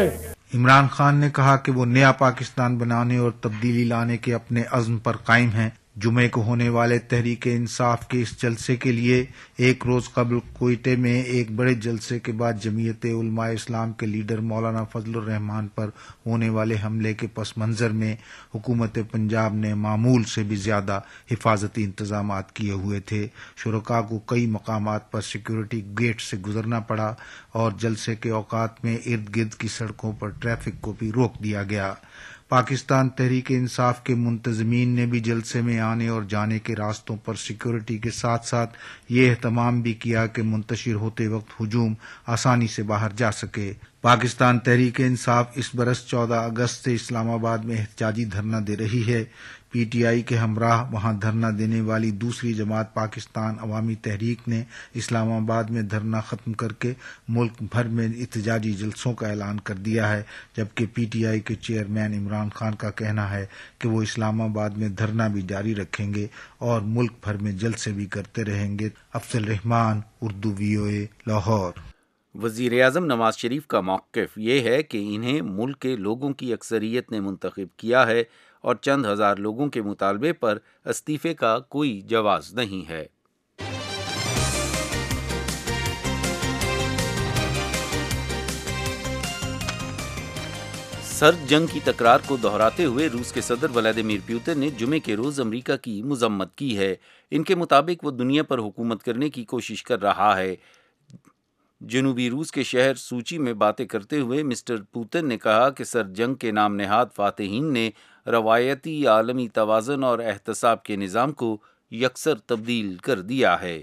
عمران خان نے کہا کہ وہ نیا پاکستان بنانے اور تبدیلی لانے کے اپنے عزم پر قائم ہیں۔ جمعے کو ہونے والے تحریک انصاف کے اس جلسے کے لیے ایک روز قبل کوئٹے میں ایک بڑے جلسے کے بعد جمعیت علماء اسلام کے لیڈر مولانا فضل الرحمان پر ہونے والے حملے کے پس منظر میں حکومت پنجاب نے معمول سے بھی زیادہ حفاظتی انتظامات کیے ہوئے تھے۔ شرکاء کو کئی مقامات پر سیکورٹی گیٹ سے گزرنا پڑا اور جلسے کے اوقات میں ارد گرد کی سڑکوں پر ٹریفک کو بھی روک دیا گیا۔ پاکستان تحریک انصاف کے منتظمین نے بھی جلسے میں آنے اور جانے کے راستوں پر سیکورٹی کے ساتھ ساتھ یہ اہتمام بھی کیا کہ منتشر ہوتے وقت ہجوم آسانی سے باہر جا سکے۔ پاکستان تحریک انصاف اس برس 14 اگست سے اسلام آباد میں احتجاجی دھرنا دے رہی ہے۔ پی ٹی آئی کے ہمراہ وہاں دھرنا دینے والی دوسری جماعت پاکستان عوامی تحریک نے اسلام آباد میں دھرنا ختم کر کے ملک بھر میں احتجاجی جلسوں کا اعلان کر دیا ہے، جبکہ پی ٹی آئی کے چیئرمین عمران خان کا کہنا ہے کہ وہ اسلام آباد میں دھرنا بھی جاری رکھیں گے اور ملک بھر میں جلسے بھی کرتے رہیں گے۔ افضل رحمان، اردو VOA، لاہور۔ وزیر اعظم نواز شریف کا موقف یہ ہے کہ انہیں ملک کے لوگوں کی اکثریت نے منتخب کیا ہے اور چند ہزار لوگوں کے مطالبے پر استعفے کا کوئی جواز نہیں ہے۔ سرد جنگ کی تکرار کو دہراتے ہوئے روس کے صدر ولادیمیر پوتن نے جمعے کے روز امریکہ کی مذمت کی ہے۔ ان کے مطابق وہ دنیا پر حکومت کرنے کی کوشش کر رہا ہے۔ جنوبی روس کے شہر سوچی میں باتیں کرتے ہوئے مسٹر پوتن نے کہا کہ سرد جنگ کے نام نہاد فاتحین نے روایتی عالمی توازن اور احتساب کے نظام کو یکسر تبدیل کر دیا ہے۔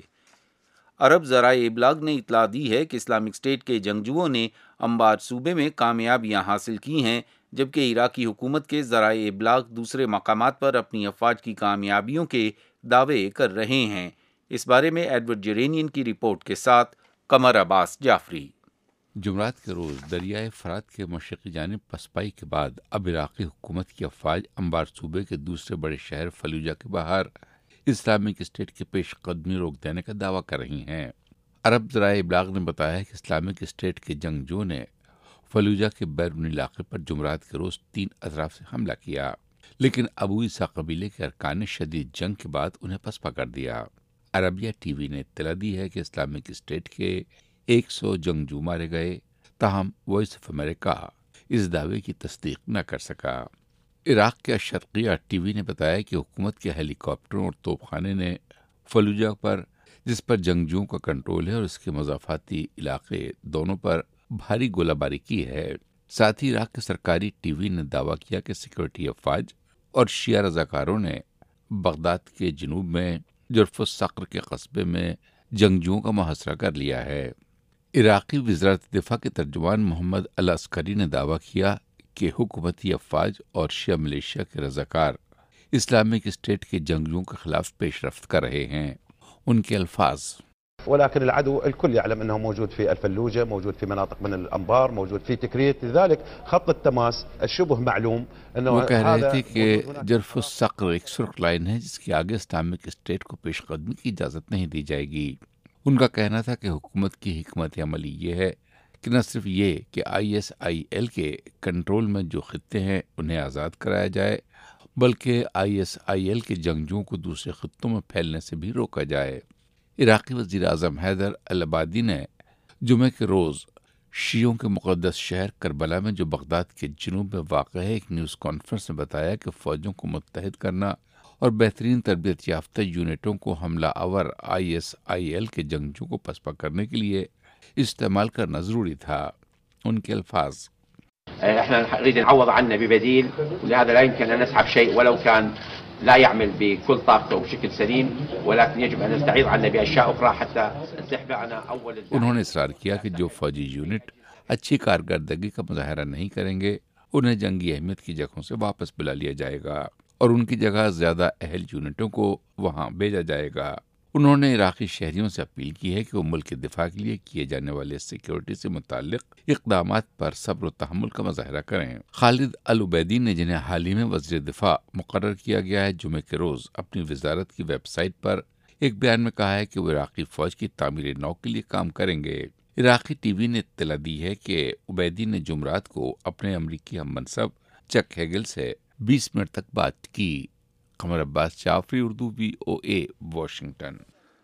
عرب ذرائع ابلاغ نے اطلاع دی ہے کہ اسلامک اسٹیٹ کے جنگجوؤں نے انبار صوبے میں کامیابیاں حاصل کی ہیں، جبکہ عراقی حکومت کے ذرائع ابلاغ دوسرے مقامات پر اپنی افواج کی کامیابیوں کے دعوے کر رہے ہیں۔ اس بارے میں ایڈورڈ جرینین کی رپورٹ کے ساتھ قمر عباس جعفری۔ جمعرات کے روز دریائے فرات کے مشرقی جانب پسپائی کے بعد اب عراقی حکومت کی افواج انبار صوبے کے دوسرے بڑے شہر فلوجہ کے باہر اسلامک اسٹیٹ کی پیش قدمی روک دینے کا دعویٰ کر رہی ہیں۔ عرب ذرائع ابلاغ نے بتایا کہ اسلامک اسٹیٹ کے جنگجوؤں نے فلوجہ کے بیرونی علاقے پر جمعرات کے روز 3 اطراف سے حملہ کیا، لیکن ابو عیسیٰ قبیلے کے ارکان نے شدید جنگ کے بعد انہیں پسپا کر دیا۔ عربیہ ٹی وی نے اطلاع دی ہے کہ اسلامک اسٹیٹ کے 100 جنگجو مارے گئے، تاہم وائس آف امریکہ اس دعوے کی تصدیق نہ کر سکا۔ عراق کے الشرقیہ ٹی وی نے بتایا کہ حکومت کے ہیلی کاپٹروں اور توپ خانے نے فلوجہ پر، جس پر جنگجوؤں کا کنٹرول ہے، اور اس کے مضافاتی علاقے دونوں پر بھاری گولہ باری کی ہے۔ ساتھ ہی عراق کے سرکاری ٹی وی نے دعویٰ کیا کہ سیکورٹی افواج اور شیعہ رضاکاروں نے بغداد کے جنوب میں جرف الصقر کے قصبے میں جنگجوؤں کا محاصرہ کر لیا ہے۔ عراقی وزارت دفاع کے ترجمان محمد العسکری نے دعویٰ کیا کہ حکومتی افواج اور شیعہ ملیشیا کے رضاکار اسلامک اسٹیٹ کے جنگجوؤں کے خلاف پیش رفت کر رہے ہیں۔ ان کے الفاظ: ولكن العدو الكل يعلم انه موجود في الفلوجه، موجود في مناطق من الانبار، موجود في تكريت، لذلك خط التماس الشبه معلوم انه وہ کہہ رہے تھے کہ جرف الصقر ایک سرخ لائن ہے جس کے آگے اسلامک اسٹیٹ کو پیش قدمی کی اجازت نہیں دی جائے گی۔ ان کا کہنا تھا کہ حکومت کی حکمت عملی یہ ہے کہ نہ صرف یہ کہ ISIL کے کنٹرول میں جو خطے ہیں انہیں آزاد کرایا جائے، بلکہ ISIL کے جنگجوؤں کو دوسرے خطوں میں پھیلنے سے بھی روکا جائے۔ عراقی وزیر اعظم حیدر العبادی نے جمعے کے روز شیعوں کے مقدس شہر کربلا میں جو بغداد کے جنوب میں واقع ہے ایک نیوز کانفرنس میں بتایا کہ فوجوں کو متحد کرنا اور بہترین تربیت یافتہ یونٹوں کو حملہ آور ISIL کے جنگجوؤں کو پسپا کرنے کے لیے استعمال کرنا ضروری تھا۔ ان کے الفاظ: احنا نريد نعوض عنا ببديل، ولهذا لا يمكن ان نسحب شيء ولو كان لا يعمل بكل طاقته وبشكل سليم، ولكن يجب ان نستعيض عنا باشياء اخرى حتى نزيح عنا اول. انہوں نے اصرار کیا کہ جو فوجی یونٹ اچھی کارکردگی کا مظاہرہ نہیں کریں گے انہیں جنگی اہمیت کی جگہوں سے واپس بلا لیا جائے گا اور ان کی جگہ زیادہ اہل یونٹوں کو وہاں بھیجا جائے گا۔ انہوں نے عراقی شہریوں سے اپیل کی ہے کہ وہ ملک کے دفاع کے لیے کیے جانے والے سیکیورٹی سے متعلق اقدامات پر صبر و تحمل کا مظاہرہ کریں۔ خالد العبیدی نے، جنہیں حال ہی میں وزیر دفاع مقرر کیا گیا ہے، جمعے کے روز اپنی وزارت کی ویب سائٹ پر ایک بیان میں کہا ہے کہ وہ عراقی فوج کی تعمیر نو کے لیے کام کریں گے۔ عراقی ٹی وی نے اطلاع دی ہے کہ عبیدی نے جمعرات کو اپنے امریکی ہم منصب چک ہیگل سے 20 منٹ تک بات کی۔ قمر عباس جعفری، اردو VOA، واشنگٹن۔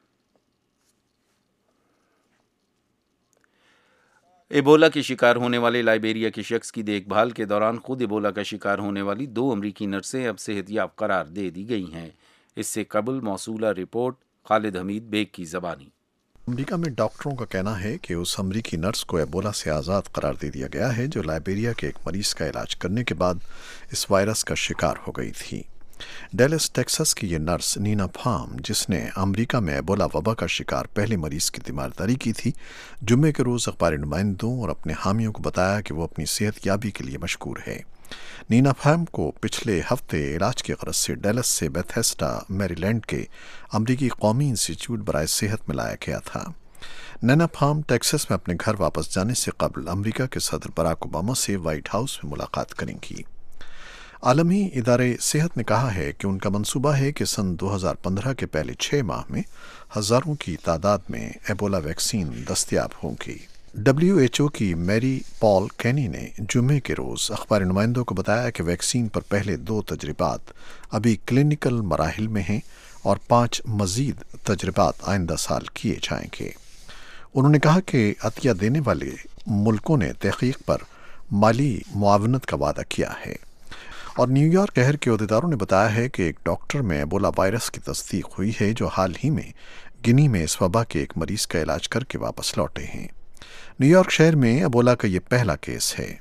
ایبولا کے شکار ہونے والے لائبیریا کے شخص کی دیکھ بھال کے دوران خود ایبولا کا شکار ہونے والی 2 امریکی نرسیں اب صحت یاب قرار دے دی گئی ہیں۔ اس سے قبل موصولہ رپورٹ خالد حمید بیگ کی زبانی۔ امریکہ میں ڈاکٹروں کا کہنا ہے کہ اس امریکی نرس کو ایبولا سے آزاد قرار دے دیا گیا ہے جو لائبیریا کے ایک مریض کا علاج کرنے کے بعد اس وائرس کا شکار ہو گئی تھی۔ ڈیلس ٹیکساس کی یہ نرس نینا پھام، جس نے امریکہ میں ایبولا وبا کا شکار پہلے مریض کی تیمارداری کی تھی، جمعے کے روز اخباری نمائندوں اور اپنے حامیوں کو بتایا کہ وہ اپنی صحت یابی کے لیے مشکور ہے۔ نینا پھام کو پچھلے ہفتے علاج کی غرض سے ڈیلس سے بیتھیسڈا میری لینڈ کے امریکی قومی انسٹیٹیوٹ برائے صحت میں لایا گیا تھا۔ نینا پھام ٹیکساس میں اپنے گھر واپس جانے سے قبل امریکہ کے صدر براک اوباما سے وائٹ ہاؤس میں ملاقات کریں گی۔ عالمی ادارے صحت نے کہا ہے کہ ان کا منصوبہ ہے کہ سن 2015 کے پہلے 6 ماہ میں ہزاروں کی تعداد میں ایبولا ویکسین دستیاب ہوگی۔ WHO کی میری پال کینی نے جمعے کے روز اخباری نمائندوں کو بتایا کہ ویکسین پر پہلے 2 تجربات ابھی کلینکل مراحل میں ہیں اور 5 مزید تجربات آئندہ سال کیے جائیں گے۔ انہوں نے کہا کہ عطیہ دینے والے ملکوں نے تحقیق پر مالی معاونت کا وعدہ کیا ہے۔ اور نیو یارک شہر کے عہدیداروں نے بتایا ہے کہ ایک ڈاکٹر میں ایبولا وائرس کی تصدیق ہوئی ہے جو حال ہی میں گنی میں اس وبا کے ایک مریض کا علاج کر کے واپس لوٹے ہیں۔ نیو یارک شہر میں ایبولا کا یہ پہلا کیس ہے۔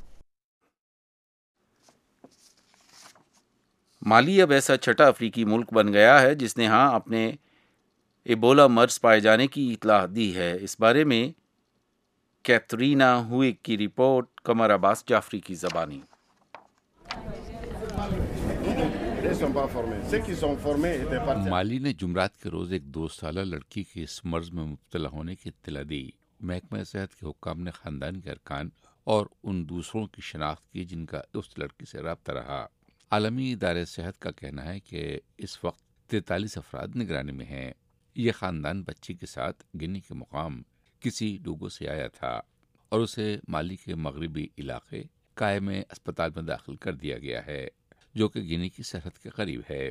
مالی اب ایسا چھٹا افریقی ملک بن گیا ہے جس نے اپنے ایبولا مرض پائے جانے کی اطلاع دی ہے۔ اس بارے میں کیترینا ہوئک کی رپورٹ، قمر عباس جعفری کی زبانی۔ مالی نے جمعرات کے روز ایک 2 سالہ لڑکی کے اس مرض میں مبتلا ہونے کی اطلاع دی۔ محکمہ صحت کے حکام نے خاندان کے ارکان اور ان دوسروں کی شناخت کی جن کا اس لڑکی سے رابطہ رہا۔ عالمی ادارے صحت کا کہنا ہے کہ اس وقت 43 افراد نگرانی میں ہیں۔ یہ خاندان بچی کے ساتھ گنی کے مقام کسی ڈوگو سے آیا تھا اور اسے مالی کے مغربی علاقے کائے میں اسپتال میں داخل کر دیا گیا ہے جو کہ گنی کی سرحد کے قریب ہے۔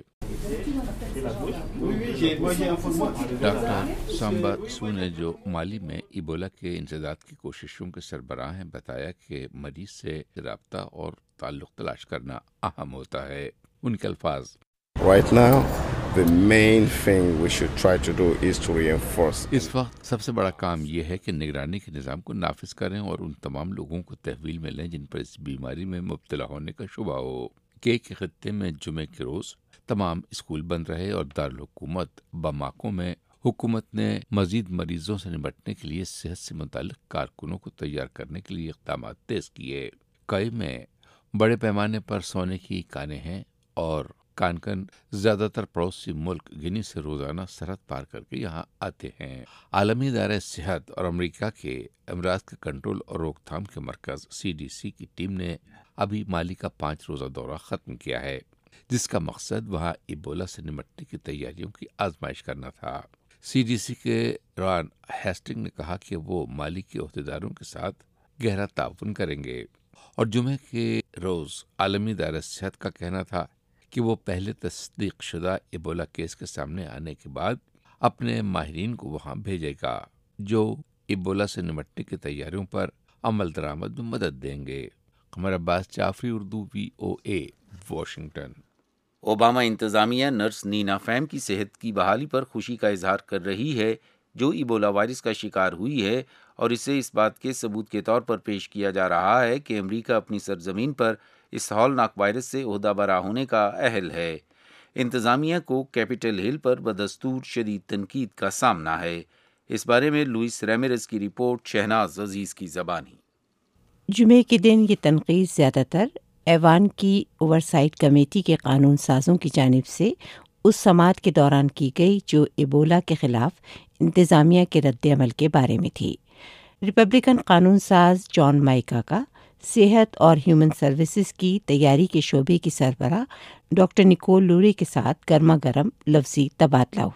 ڈاکٹر سامبا سونے جو مالی میں ایبولا کے انسداد کی کوششوں کے سربراہ ہیں بتایا کہ مریض سے رابطہ اور تعلق تلاش کرنا اہم ہوتا ہے۔ ان کے الفاظ، Right now, the main thing we should try to do is to reinforce. اس وقت سب سے بڑا کام یہ ہے کہ نگرانی کے نظام کو نافذ کریں اور ان تمام لوگوں کو تحویل میں لیں جن پر اس بیماری میں مبتلا ہونے کا شبہ ہو۔ کے خطے میں جمعے کے روز تمام اسکول بند رہے اور دارالحکومت باماکو میں حکومت نے مزید مریضوں سے نمٹنے کے لیے صحت سے متعلق کارکنوں کو تیار کرنے کے لیے اقدامات تیز کیے۔ کئی میں بڑے پیمانے پر سونے کی کانیں ہیں اور کانکن زیادہ تر پڑوسی ملک گنی سے روزانہ سرحد پار کر کے یہاں آتے ہیں۔ عالمی ادارہ صحت اور امریکہ کے امراض کے کنٹرول اور روک تھام کے مرکز CDC کی ٹیم نے ابھی مالی کا 5 روزہ دورہ ختم کیا ہے جس کا مقصد وہاں ایبولا سے نمٹنے کی تیاریوں کی آزمائش کرنا تھا۔ CDC کے ران ہیسٹنگ نے کہا کہ وہ مالی کے عہدیداروں کے ساتھ گہرا تعاون کریں گے اور جمعے کے روز عالمی ادارہ صحت کا کہنا تھا کہ وہ پہلے تصدیق شدہ ایبولا کیس کے سامنے آنے کے بعد اپنے ماہرین کو وہاں بھیجے گا جو ایبولا سے نمٹنے کی تیاریوں پر عمل درآمد میں مدد دیں گے۔ قمر عباس جعفری، اردو VOA، واشنگٹن۔ اوباما انتظامیہ نرس نینا پھام کی صحت کی بحالی پر خوشی کا اظہار کر رہی ہے جو ایبولا وائرس کا شکار ہوئی ہے اور اسے اس بات کے ثبوت کے طور پر پیش کیا جا رہا ہے کہ امریکہ اپنی سرزمین پر اس ہولناک وائرس سے عہدہ برا ہونے کا اہل ہے۔ انتظامیہ کو کیپٹل ہل پر بدستور شدید تنقید کا سامنا ہے۔ اس بارے میں لوئس ریمیرز کی رپورٹ، شہناز عزیز کی زبانی۔ جمعے کے دن یہ تنقید زیادہ تر ایوان کی اوورسائٹ کمیٹی کے قانون سازوں کی جانب سے اس سماعت کے دوران کی گئی جو ایبولا کے خلاف انتظامیہ کے رد عمل کے بارے میں تھی۔ ریپبلکن قانون ساز جان مائیکا کا صحت اور ہیومن سروسز کی تیاری کے شعبے کی سربراہ ڈاکٹر نیکول لوری کے ساتھ گرما گرم لفظی تبادلہ ہوا۔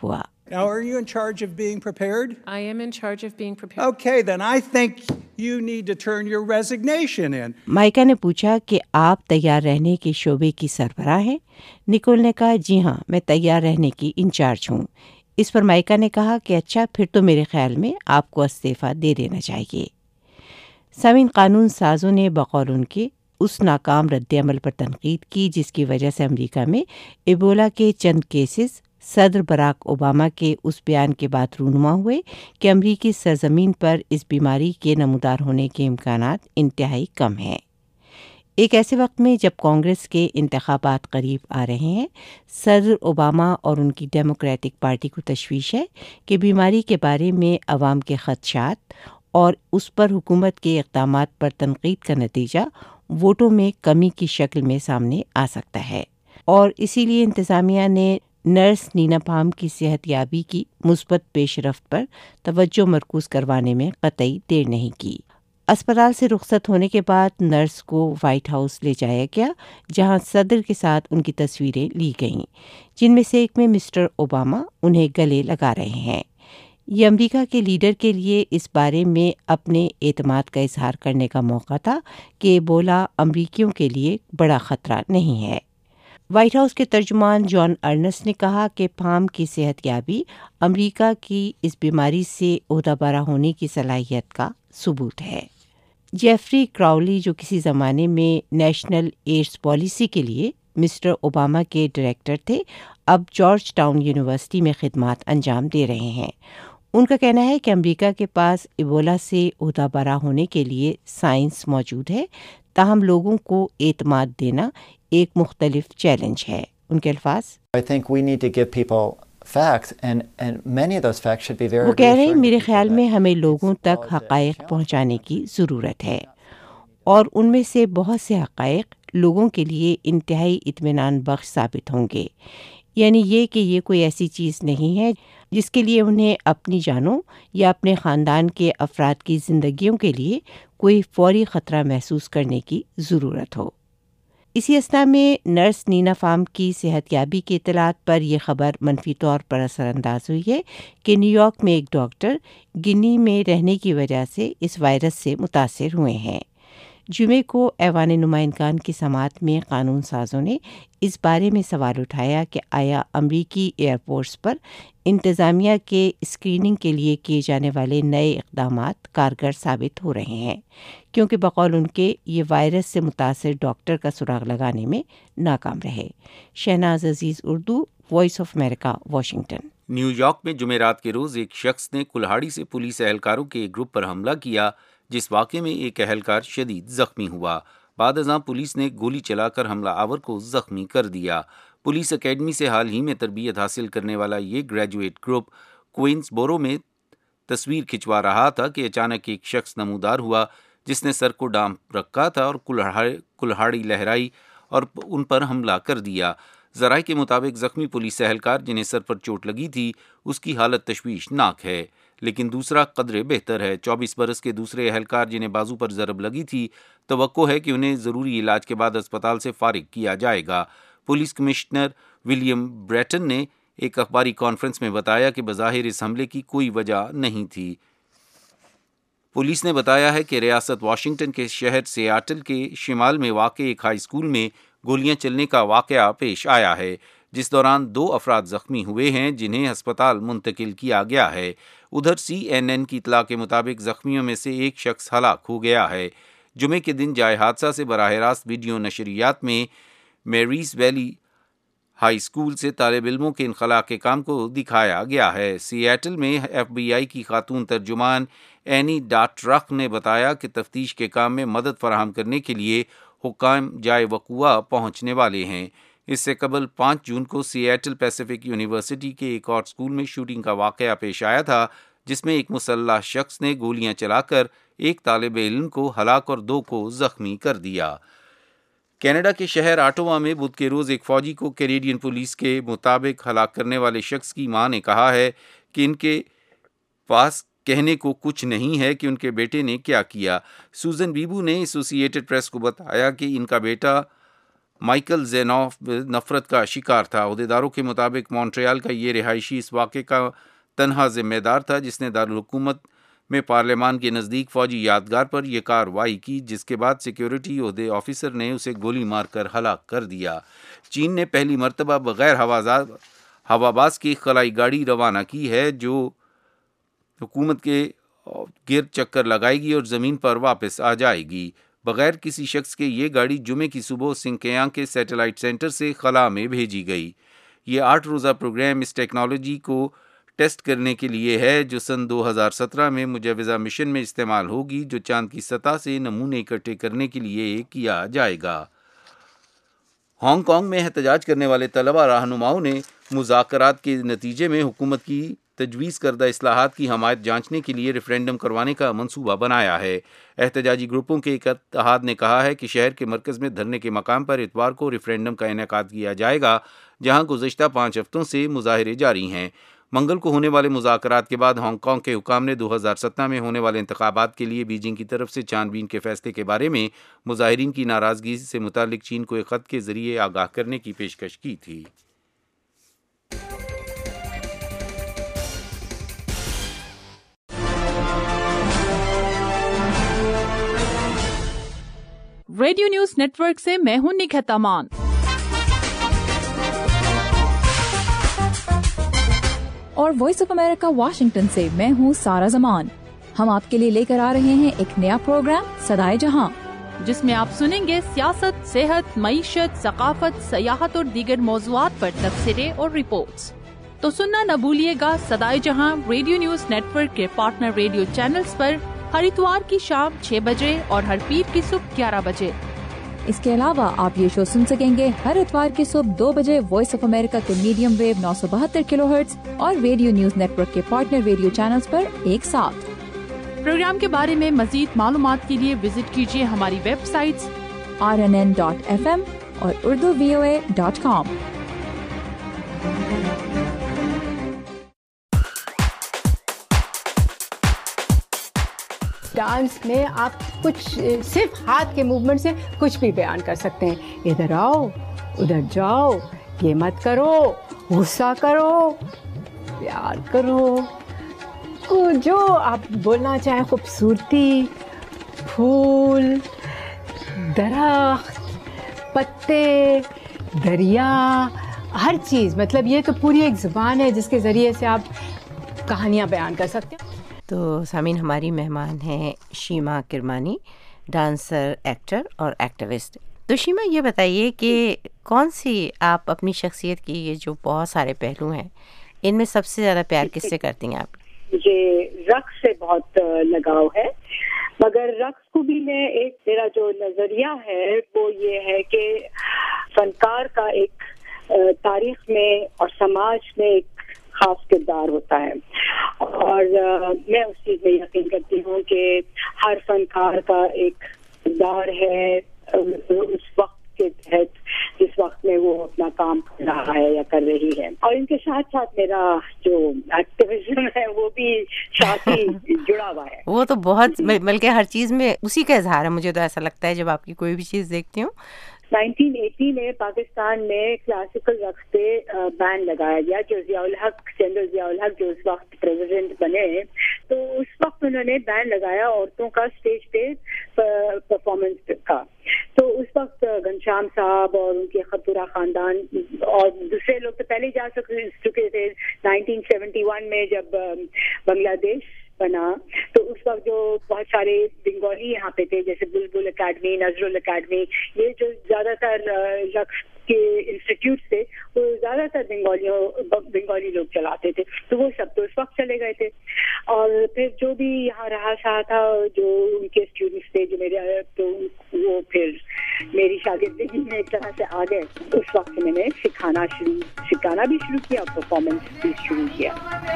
Now, are you in charge of being prepared? I am in charge of being prepared. Okay, then I think you need to turn your resignation in. Micah ने पूछा कि आप तैयार रहने के शोबे की सरबराह हैं? निकोल ने कहा जी हाँ, मैं तैयार रहने की इंचार्ज हूँ। इस पर माइका ने कहा कि अच्छा, फिर तो मेरे ख्याल में आपको इस्तीफा दे देना चाहिए। सामीन, कानून साजों ने बकौल उनके उस नाकाम रद्द-ए-अमल पर तनकीद की जिसकी वजह से अमेरिका में इबोला के चंद केसेस सदर बराक ओबामा के उस बयान के बाद रूनुमा हुए कि अमरीकी सरजमीन पर इस बीमारी के नमूदार होने के इम्कानात इंतहाई कम हैं। एक ऐसे वक्त में जब कांग्रेस के इंतखाबात करीब आ रहे हैं, सदर ओबामा और उनकी डेमोक्रेटिक पार्टी को तशवीश है कि बीमारी के बारे में अवाम के खदशात और उस पर हुकूमत के इक़दामात पर तनकीद का नतीजा वोटों में कमी की शक्ल में सामने आ सकता है, और इसीलिए इंतज़ामिया ने नर्स नीना पाम की सेहतयाबी की मुस्बत पेशरफ्त पर तवज्जो मरकूज़ करवाने में कतई देर नहीं की। अस्पताल से रुखसत होने के बाद नर्स को वाइट हाउस ले जाया गया, जहां सदर के साथ उनकी तस्वीरें ली गईं, जिनमें से एक में मिस्टर ओबामा उन्हें गले लगा रहे हैं। ये अमेरिका के लीडर के लिए इस बारे में अपने एतमाद का इजहार करने का मौका था कि इबोला अमरीकियों के लिए बड़ा ख़तरा नहीं है। व्हाइट हाउस के तर्जुमान जॉन अर्नस्ट ने कहा कि पाम की सेहतयाबी अमेरिका की इस बीमारी से ओहदाबारा होने की सलाहियत का सबूत है। जेफरी क्राउली, जो किसी ज़माने में नेशनल एड्स पॉलिसी के लिए मिस्टर ओबामा के डायरेक्टर थे, अब जॉर्ज टाउन यूनिवर्सिटी में खिदमात अंजाम दे रहे हैं। उनका कहना है कि अमेरिका के पास इबोला से ओहदाबारा होने के लिए साइंस मौजूद है, ताहम लोगों को एतमाद देना एक मुख्तलिफ चैलेंज है। उनके अल्फाज, वो कह रहे हैं मेरे ख्याल में हमें लोगों तक हक़ाइक़ पहुँचाने की ज़रूरत है, और उनमें से बहुत से हक़ाइक़ लोगों के लिए इंतहाई इत्मीनान बख्श साबित होंगे। यानी ये कि ये कोई ऐसी चीज़ नहीं है जिसके लिए उन्हें अपनी जानों या अपने ख़ानदान के अफराद की ज़िंदगियों के लिए कोई फ़ौरी ख़तरा महसूस करने की ज़रूरत हो। इसी असना में नर्स नीना फाम की सेहतयाबी की इत्तलात पर यह खबर मनफी तौर पर असरअंदाज हुई है कि न्यूयॉर्क में एक डॉक्टर गिनी में रहने की वजह से इस वायरस से मुतासिर हुए हैं। जुमे को ऐवान नुमाइंदगान की समाअत में कानून साजों ने इस बारे में सवाल उठाया कि आया अमरीकी एयरपोर्ट्स पर इंतज़ामिया के स्क्रीनिंग के लिए किए जाने वाले नए इक़दामात कारगर साबित हो रहे हैं, क्योंकि बकौल उनके ये वायरस से मुतासिर डॉक्टर का सुराग लगाने में नाकाम रहे। Shahnaz Aziz, Urdu, voice of America, Washington. New York में जुमेरात के रोज़ एक शख्स ने कुल्हाड़ी से पुलिस एहलकारों के एक ग्रुप पर हमला किया, जिस वाक़े में एक एहलकार शदीद ज़ख्मी हुआ। बाद अज़ां पुलिस ने गोली चलाकर हमला आवर को ज़ख्मी कर दिया। पुलिस अकेडमी से हाल ही में तरबियत हासिल करने वाला ये ग्रेजुएट ग्रुप क्वींसबोरो में तस्वीर खिंचवा रहा था कि अचानक एक शख्स नमूदार हुआ, जिसने सर को डांप रखा था और कुल्हाड़ी लहराई और उन पर हमला कर दिया। ज़राए के मुताबिक ज़ख्मी पुलिस एहलकार, जिन्हें सर पर चोट लगी थी, उसकी हालत तशवीशनाक है, लेकिन दूसरा कदरे बेहतर है। 24 बरस के दूसरे एहलकार, जिन्हें बाजू पर ज़रब लगी थी, तवक्को है कि उन्हें ज़रूरी इलाज के बाद अस्पताल से फारिग किया जाएगा। पुलिस कमिश्नर विलियम ब्रेटन ने एक अखबारी कॉन्फ्रेंस में बताया कि बज़ाहिर इस हमले की कोई वजह नहीं थी। पुलिस ने बताया है कि रियासत वाशिंगटन के शहर सियाटल के शिमाल में वाक़े एक हाई स्कूल में गोलियां चलने का वाक़या पेश आया है, जिस दौरान 2 अफराद ज़ख्मी हुए हैं, जिन्हें अस्पताल मुंतकिल किया गया है। उधर CNN की इतला के मुताबिक ज़ख्मियों में से एक शख्स हलाक हो गया है। जुमे के दिन जाए हादसा से बराह रास्त वीडियो नशरियात में मैरीज वैली हाई स्कूल से तालिब इल्मों के इनखला के काम को दिखाया गया है। सियाटल में FBI की खातून तर्जुमान एनी डाटरक ने बताया कि तफ्तीश के काम में मदद फराहम करने के लिए हुक्काम जाए वक़ुआ पहुँचने वाले हैं। इससे कबल 5 जून को सियाटल पैसिफिक यूनिवर्सिटी के एक और स्कूल में शूटिंग का वाक़या पेश आया था, जिसमें एक मुसल्लह शख्स ने गोलियां चलाकर एक तालिब इल्म को हलाक और 2 को ज़ख्मी कर दिया। कनाडा के शहर ऑटोवा में बुध के रोज़ एक फ़ौजी को कैनेडियन पुलिस के मुताबिक हलाक करने वाले शख्स की मां ने कहा है कि इनके पास कहने को कुछ नहीं है कि उनके बेटे ने क्या किया। सूजन बीबू ने एसोसिएटेड प्रेस को बताया कि इनका बेटा مائیکل زینوف نفرت کا شکار تھا۔ عہدیداروں کے مطابق مونٹریال کا یہ رہائشی اس واقعے کا تنہا ذمہ دار تھا جس نے دارالحکومت میں پارلیمان کے نزدیک فوجی یادگار پر یہ کارروائی کی، جس کے بعد سیکیورٹی عہدے آفیسر نے اسے گولی مار کر ہلاک کر دیا۔ چین نے پہلی مرتبہ بغیر ہواباز کی خلائی گاڑی روانہ کی ہے جو حکومت کے گرد چکر لگائے گی اور زمین پر واپس آ جائے گی۔ بغیر کسی شخص کے یہ گاڑی جمعے کی صبح سنکیانگ کے سیٹلائٹ سینٹر سے خلا میں بھیجی گئی۔ یہ 8 روزہ پروگرام اس ٹیکنالوجی کو ٹیسٹ کرنے کے لیے ہے جو سن 2017 میں مجوزہ مشن میں استعمال ہوگی، جو چاند کی سطح سے نمونے اکٹھے کرنے کے لیے کیا جائے گا۔ ہانگ کانگ میں احتجاج کرنے والے طلبہ رہنماؤں نے مذاکرات کے نتیجے میں حکومت کی تجویز کردہ اصلاحات کی حمایت جانچنے کے لیے ریفرینڈم کروانے کا منصوبہ بنایا ہے۔ احتجاجی گروپوں کے ایک اتحاد نے کہا ہے کہ شہر کے مرکز میں دھرنے کے مقام پر اتوار کو ریفرینڈم کا انعقاد کیا جائے گا، جہاں گزشتہ 5 ہفتوں سے مظاہرے جاری ہیں۔ منگل کو ہونے والے مذاکرات کے بعد ہانگ کانگ کے حکام نے 2017 میں ہونے والے انتخابات کے لیے بیجنگ کی طرف سے چھان بین کے فیصلے کے بارے میں مظاہرین کی ناراضگی سے متعلق چین کو ایک خط کے ذریعے آگاہ کرنے کی پیشکش کی تھی۔ ریڈیو نیوز نیٹ ورک سے میں ہوں نکھت امان۔ اور وائس آف امریکہ واشنگٹن سے میں ہوں سارا زمان۔ ہم آپ کے لیے لے کر آ رہے ہیں ایک نیا پروگرام صدائے جہاں، جس میں آپ سنیں گے سیاست، صحت، معیشت، ثقافت، سیاحت اور دیگر موضوعات پر تبصرے اور رپورٹس۔ تو سننا نہ بھولیے گا صدائے جہاں ریڈیو نیوز نیٹ ورک کے پارٹنر ریڈیو چینلز پر ہر اتوار کی شام 6 بجے اور ہر پیر کی صبح 11 بجے۔ اس کے علاوہ آپ یہ شو سن سکیں گے ہر اتوار کی صبح 2 بجے وائس آف امریکہ کے میڈیم ویو 972 کلو ہرٹز اور ریڈیو نیوز نیٹ ورک کے پارٹنر ریڈیو چینلز پر ایک ساتھ۔ پروگرام کے بارے میں مزید معلومات کے لیے وزٹ کیجیے ہماری ویب سائٹس rnn.fm اور urduvoa.com۔ ڈانس میں آپ کچھ صرف ہاتھ کے موومنٹ سے کچھ بھی بیان کر سکتے ہیں۔ ادھر آؤ، ادھر جاؤ، یہ مت کرو، غصہ کرو، پیار کرو، جو آپ بولنا چاہیں، خوبصورتی، پھول، درخت، پتے، دریا، ہر چیز، مطلب یہ تو پوری ایک زبان ہے جس کے ذریعے سے آپ کہانیاں بیان کر سکتے ہیں۔ تو سامعین، ہماری مہمان ہیں شیما کرمانی، ڈانسر، ایکٹر اور ایکٹیوسٹ۔ تو شیما، یہ بتائیے کہ کون سی آپ اپنی شخصیت کی یہ جو بہت سارے پہلو ہیں، ان میں سب سے زیادہ پیار کس سے کرتی ہیں آپ؟ مجھے رقص سے بہت لگاؤ ہے، مگر رقص کو بھی میں ایک میرا جو نظریہ ہے وہ یہ ہے کہ فنکار کا ایک تاریخ میں اور سماج میں ایک خاص کردار ہوتا ہے، اور میں اس چیز میں یقین کرتی ہوں کہ ہر فنکار کا ایک کردار ہے اس وقت کے تحت جس وقت میں وہ اپنا کام کر رہا ہے یا کر رہی ہے، اور ان کے ساتھ ساتھ میرا جو ایکٹیویزم ہے وہ بھی ساتھ ہی جڑا ہوا ہے۔ وہ تو بہت، بلکہ ہر چیز میں اسی کا اظہار ہے، مجھے تو ایسا لگتا ہے جب آپ کی کوئی بھی چیز دیکھتی ہوں۔ 1980 میں پاکستان میں کلاسیکل رقص پہ بین لگایا گیا، جو جنرل ضیاء الحق جو اس وقت پریزیڈنٹ بنے، تو اس وقت انہوں نے بین لگایا عورتوں کا اسٹیج پہ پرفارمنس کا۔ تو اس وقت گھنشام صاحب اور ان کے خطورہ خاندان اور دوسرے لوگ تو پہلے جا چکے تھے۔ 1971 میں جب بنگلہ دیش بنا تو اس وقت جو بہت سارے بنگالی یہاں پہ تھے، جیسے بلبل اکیڈمی، نظرل اکیڈمی، یہ جو زیادہ تر رقص کے انسٹیٹیوٹ تھے وہ زیادہ تر بنگالی لوگ چلاتے تھے، تو وہ سب تو اس وقت چلے گئے تھے۔ اور پھر جو بھی یہاں رہا سا تھا، جو ان کے اسٹوڈنٹس تھے جو میرے، تو وہ پھر میری شاگردگی میں ایک طرح سے آ گئے۔ اس وقت میں نے سکھانا بھی شروع کیا، پرفارمنس بھی شروع کیا۔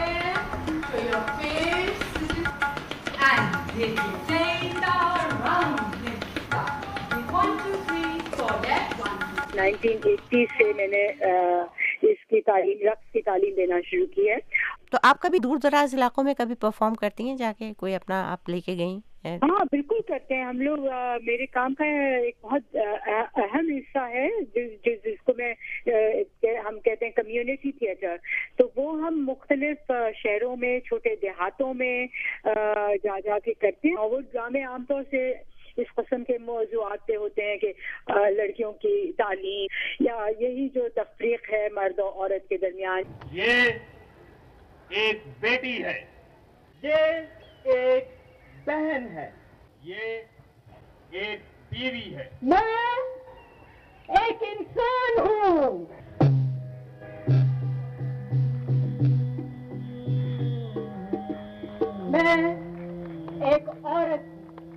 1980 سے میں نے اس کی تعلیم، رقص کی تعلیم دینا شروع کی ہے۔ تو آپ کبھی دور دراز علاقوں میں کبھی پرفارم کرتی ہیں جا کے، کوئی اپنا آپ لے کے گئیں؟ ہاں بالکل کرتے ہیں ہم لوگ. میرے کام کا ایک بہت اہم حصہ ہے جس کو ہم کہتے ہیں کمیونٹی تھیٹر. تو وہ ہم مختلف شہروں میں چھوٹے دیہاتوں میں جا کے کرتے ہیں. اور وہ ڈرامے عام طور سے اس قسم کے موضوعات پہ ہوتے ہیں کہ لڑکیوں کی تعلیم یا یہی جو تفریق ہے مرد اور عورت کے درمیان. یہ ایک بیٹی ہے, یہ ایک بہن ہے, یہ ایک بیوی ہے, میں ایک انسان ہوں. میں ایک عورت.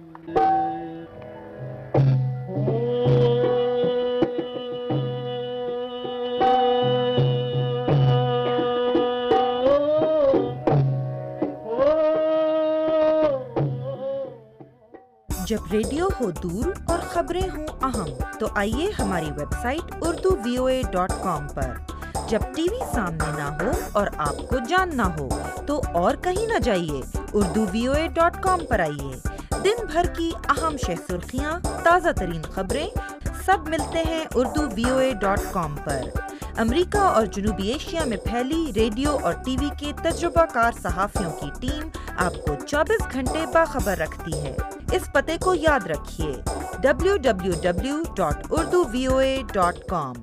جب ریڈیو ہو دور اور خبریں ہوں اہم تو آئیے ہماری ویب سائٹ urduvoa.com پر. جب ٹی وی سامنے نہ ہو اور آپ کو جاننا ہو تو اور کہیں نہ جائیے, urduvoa.com پر آئیے. دن بھر کی اہم شہ سرخیاں, تازہ ترین خبریں سب ملتے ہیں urduvoa.com پر. امریکہ اور جنوبی ایشیا میں پھیلی ریڈیو اور ٹی وی کے تجربہ کار صحافیوں کی ٹیم آپ کو 24 گھنٹے باخبر رکھتی ہے. اس پتے کو یاد رکھیے www.urduvoa.com.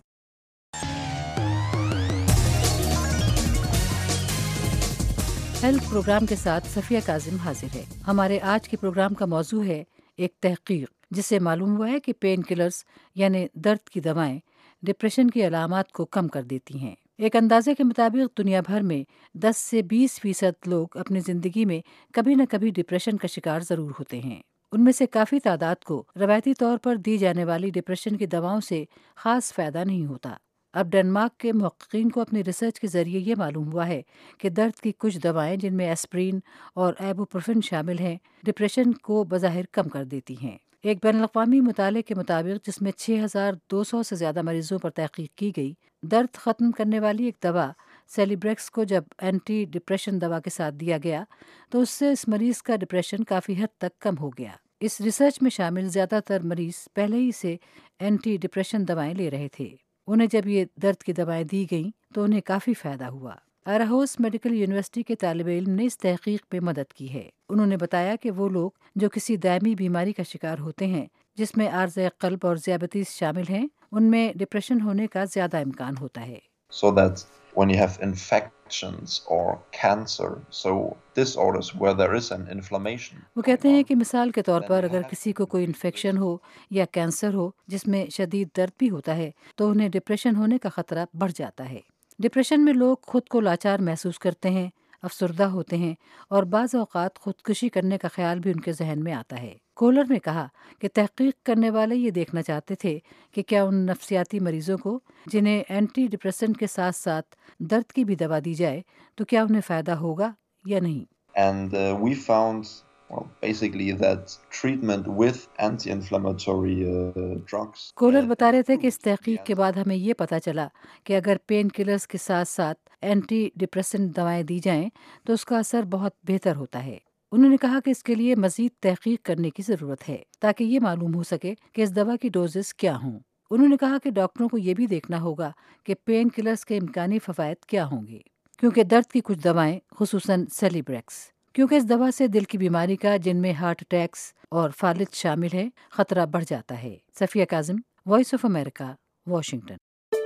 ہیلتھ پروگرام کے ساتھ صفیہ کاظم حاضر ہے. ہمارے آج کے پروگرام کا موضوع ہے ایک تحقیق جس سے معلوم ہوا ہے کہ پین کلرز یعنی درد کی دوائیں ڈپریشن کی علامات کو کم کر دیتی ہیں. ایک اندازے کے مطابق دنیا بھر میں 10 سے 20% لوگ اپنی زندگی میں کبھی نہ کبھی ڈپریشن کا شکار ضرور ہوتے ہیں. ان میں سے کافی تعداد کو روایتی طور پر دی جانے والی ڈپریشن کی دواؤں سے خاص فائدہ نہیں ہوتا. اب ڈنمارک کے محققین کو اپنی ریسرچ کے ذریعے یہ معلوم ہوا ہے کہ درد کی کچھ دوائیں جن میں ایسپرین اور ایبوپروفن شامل ہیں ڈپریشن کو بظاہر کم کر دیتی ہیں. ایک بین الاقوامی مطالعے کے مطابق جس میں 6200 سے زیادہ مریضوں پر تحقیق کی گئی, درد ختم کرنے والی ایک دوا سیلیبریکس کو جب اینٹی ڈپریشن دوا کے ساتھ دیا گیا تو اس سے اس مریض کا ڈپریشن کافی حد تک کم ہو گیا. اس ریسرچ میں شامل زیادہ تر مریض پہلے ہی سے اینٹی ڈپریشن دوائیں لے رہے تھے. انہیں جب یہ درد کی دوائیں دی گئیں تو انہیں کافی فائدہ ہوا. آراہوس میڈیکل یونیورسٹی کے طالب علم نے اس تحقیق میں مدد کی ہے. انہوں نے بتایا کہ وہ لوگ جو کسی دائمی بیماری کا شکار ہوتے ہیں جس میں عارضہ قلب اور ذیابیطس شامل ہیں, ان میں ڈپریشن ہونے کا زیادہ امکان ہوتا ہے. So that when you have infections or cancer, so disorders where there is an inflammation. وہ کہتے ہیں کہ مثال کے طور پر اگر کسی کو کوئی انفیکشن ہو یا کینسر ہو جس میں شدید درد بھی ہوتا ہے تو انہیں ڈپریشن ہونے کا خطرہ بڑھ جاتا ہے. ڈپریشن میں لوگ خود کو لاچار محسوس کرتے ہیں, افسردہ ہوتے ہیں اور بعض اوقات خودکشی کرنے کا خیال بھی ان کے ذہن میں آتا ہے. کولر نے کہا کہ تحقیق کرنے والے یہ دیکھنا چاہتے تھے کہ کیا ان نفسیاتی مریضوں کو جنہیں اینٹی ڈپریسنٹ کے ساتھ ساتھ درد کی بھی دوا دی جائے تو کیا انہیں فائدہ ہوگا یا نہیں. And we found basically that treatment with anti-inflammatory drugs. کولر بتا رہے تھے کہ اس تحقیق کے بعد ہمیں یہ پتہ چلا کہ اگر پین کلرز کے ساتھ ساتھ اینٹی ڈپریسنٹ دوائیں دی جائیں تو اس کا اثر بہت بہتر ہوتا ہے. انہوں نے کہا کہ اس کے لیے مزید تحقیق کرنے کی ضرورت ہے تاکہ یہ معلوم ہو سکے کہ اس دوا کی ڈوزز کیا ہوں. انہوں نے کہا کہ ڈاکٹروں کو یہ بھی دیکھنا ہوگا کہ پین کلرز کے امکانی فوائد کیا ہوں گے, کیونکہ درد کی کچھ دوائیں خصوصاً سیلیبریکس, کیونکہ اس دوا سے دل کی بیماری کا جن میں ہارٹ اٹیکس اور فالج شامل ہے خطرہ بڑھ جاتا ہے. Safia Kazim, voice of America, Washington.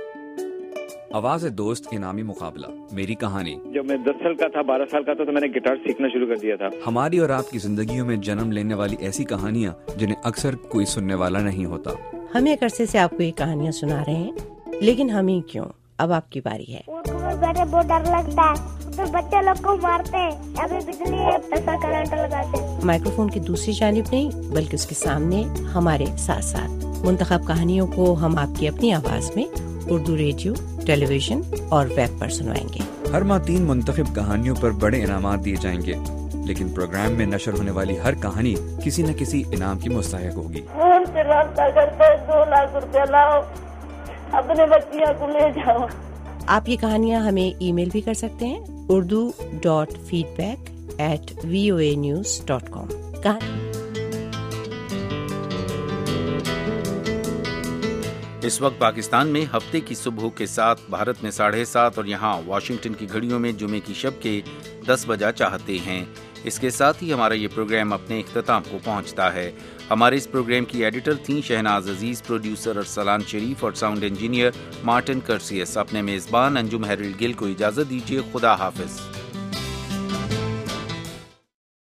آواز دوست انعامی مقابلہ, میری کہانی. جب میں 10 سال کا تھا, 12 سال کا تھا تو میں نے گٹار سیکھنا شروع کر دیا تھا. ہماری اور آپ کی زندگیوں میں جنم لینے والی ایسی کہانیاں جنہیں اکثر کوئی سننے والا نہیں ہوتا. ہم ایک عرصے سے آپ کو یہ کہانیاں سنا رہے ہیں, لیکن ہم ہی کیوں, اب آپ کی باری ہے. بہت ڈر لگتا ہے, تو بچے لوگ کو مارتے ہیں, ابھی بجلی ایسا کرنٹ لگاتے ہیں. مائکرو فون کی دوسری جانب نہیں بلکہ اس کے سامنے ہمارے ساتھ ساتھ منتخب کہانیوں کو ہم آپ کی اپنی آواز میں اردو ریڈیو, ٹیلی ویژن اور ویب پر سنوائیں گے. ہر ماہ 3 منتخب کہانیوں پر بڑے انعامات دیے جائیں گے, لیکن پروگرام میں نشر ہونے والی ہر کہانی کسی نہ کسی انعام کی مستحق ہوگی. فون سے رابطہ کرتے 2 لاکھ روپے لاؤ, اپنے بچیاں کو لے جاؤ. آپ یہ کہانیاں ہمیں ای میل بھی کر سکتے ہیں, urdu.feedback@voanews.com. اس وقت پاکستان میں ہفتے کی صبح کے 7، بھارت میں 7:30 اور یہاں واشنگٹن کی گھڑیوں میں جمعے کی شب کے 10 بجا چاہتے ہیں۔ اس کے ساتھ ہی ہمارا یہ پروگرام اپنے اختتام کو پہنچتا ہے۔ ہمارے اس پروگرام کی ایڈیٹر تھیں شہناز عزیز، پروڈیوسر ارسلان شریف اور ساؤنڈ انجینئر مارٹن کرسیس۔ اپنے میزبان انجم ہیرل گل کو اجازت دیجیے۔ خدا حافظ۔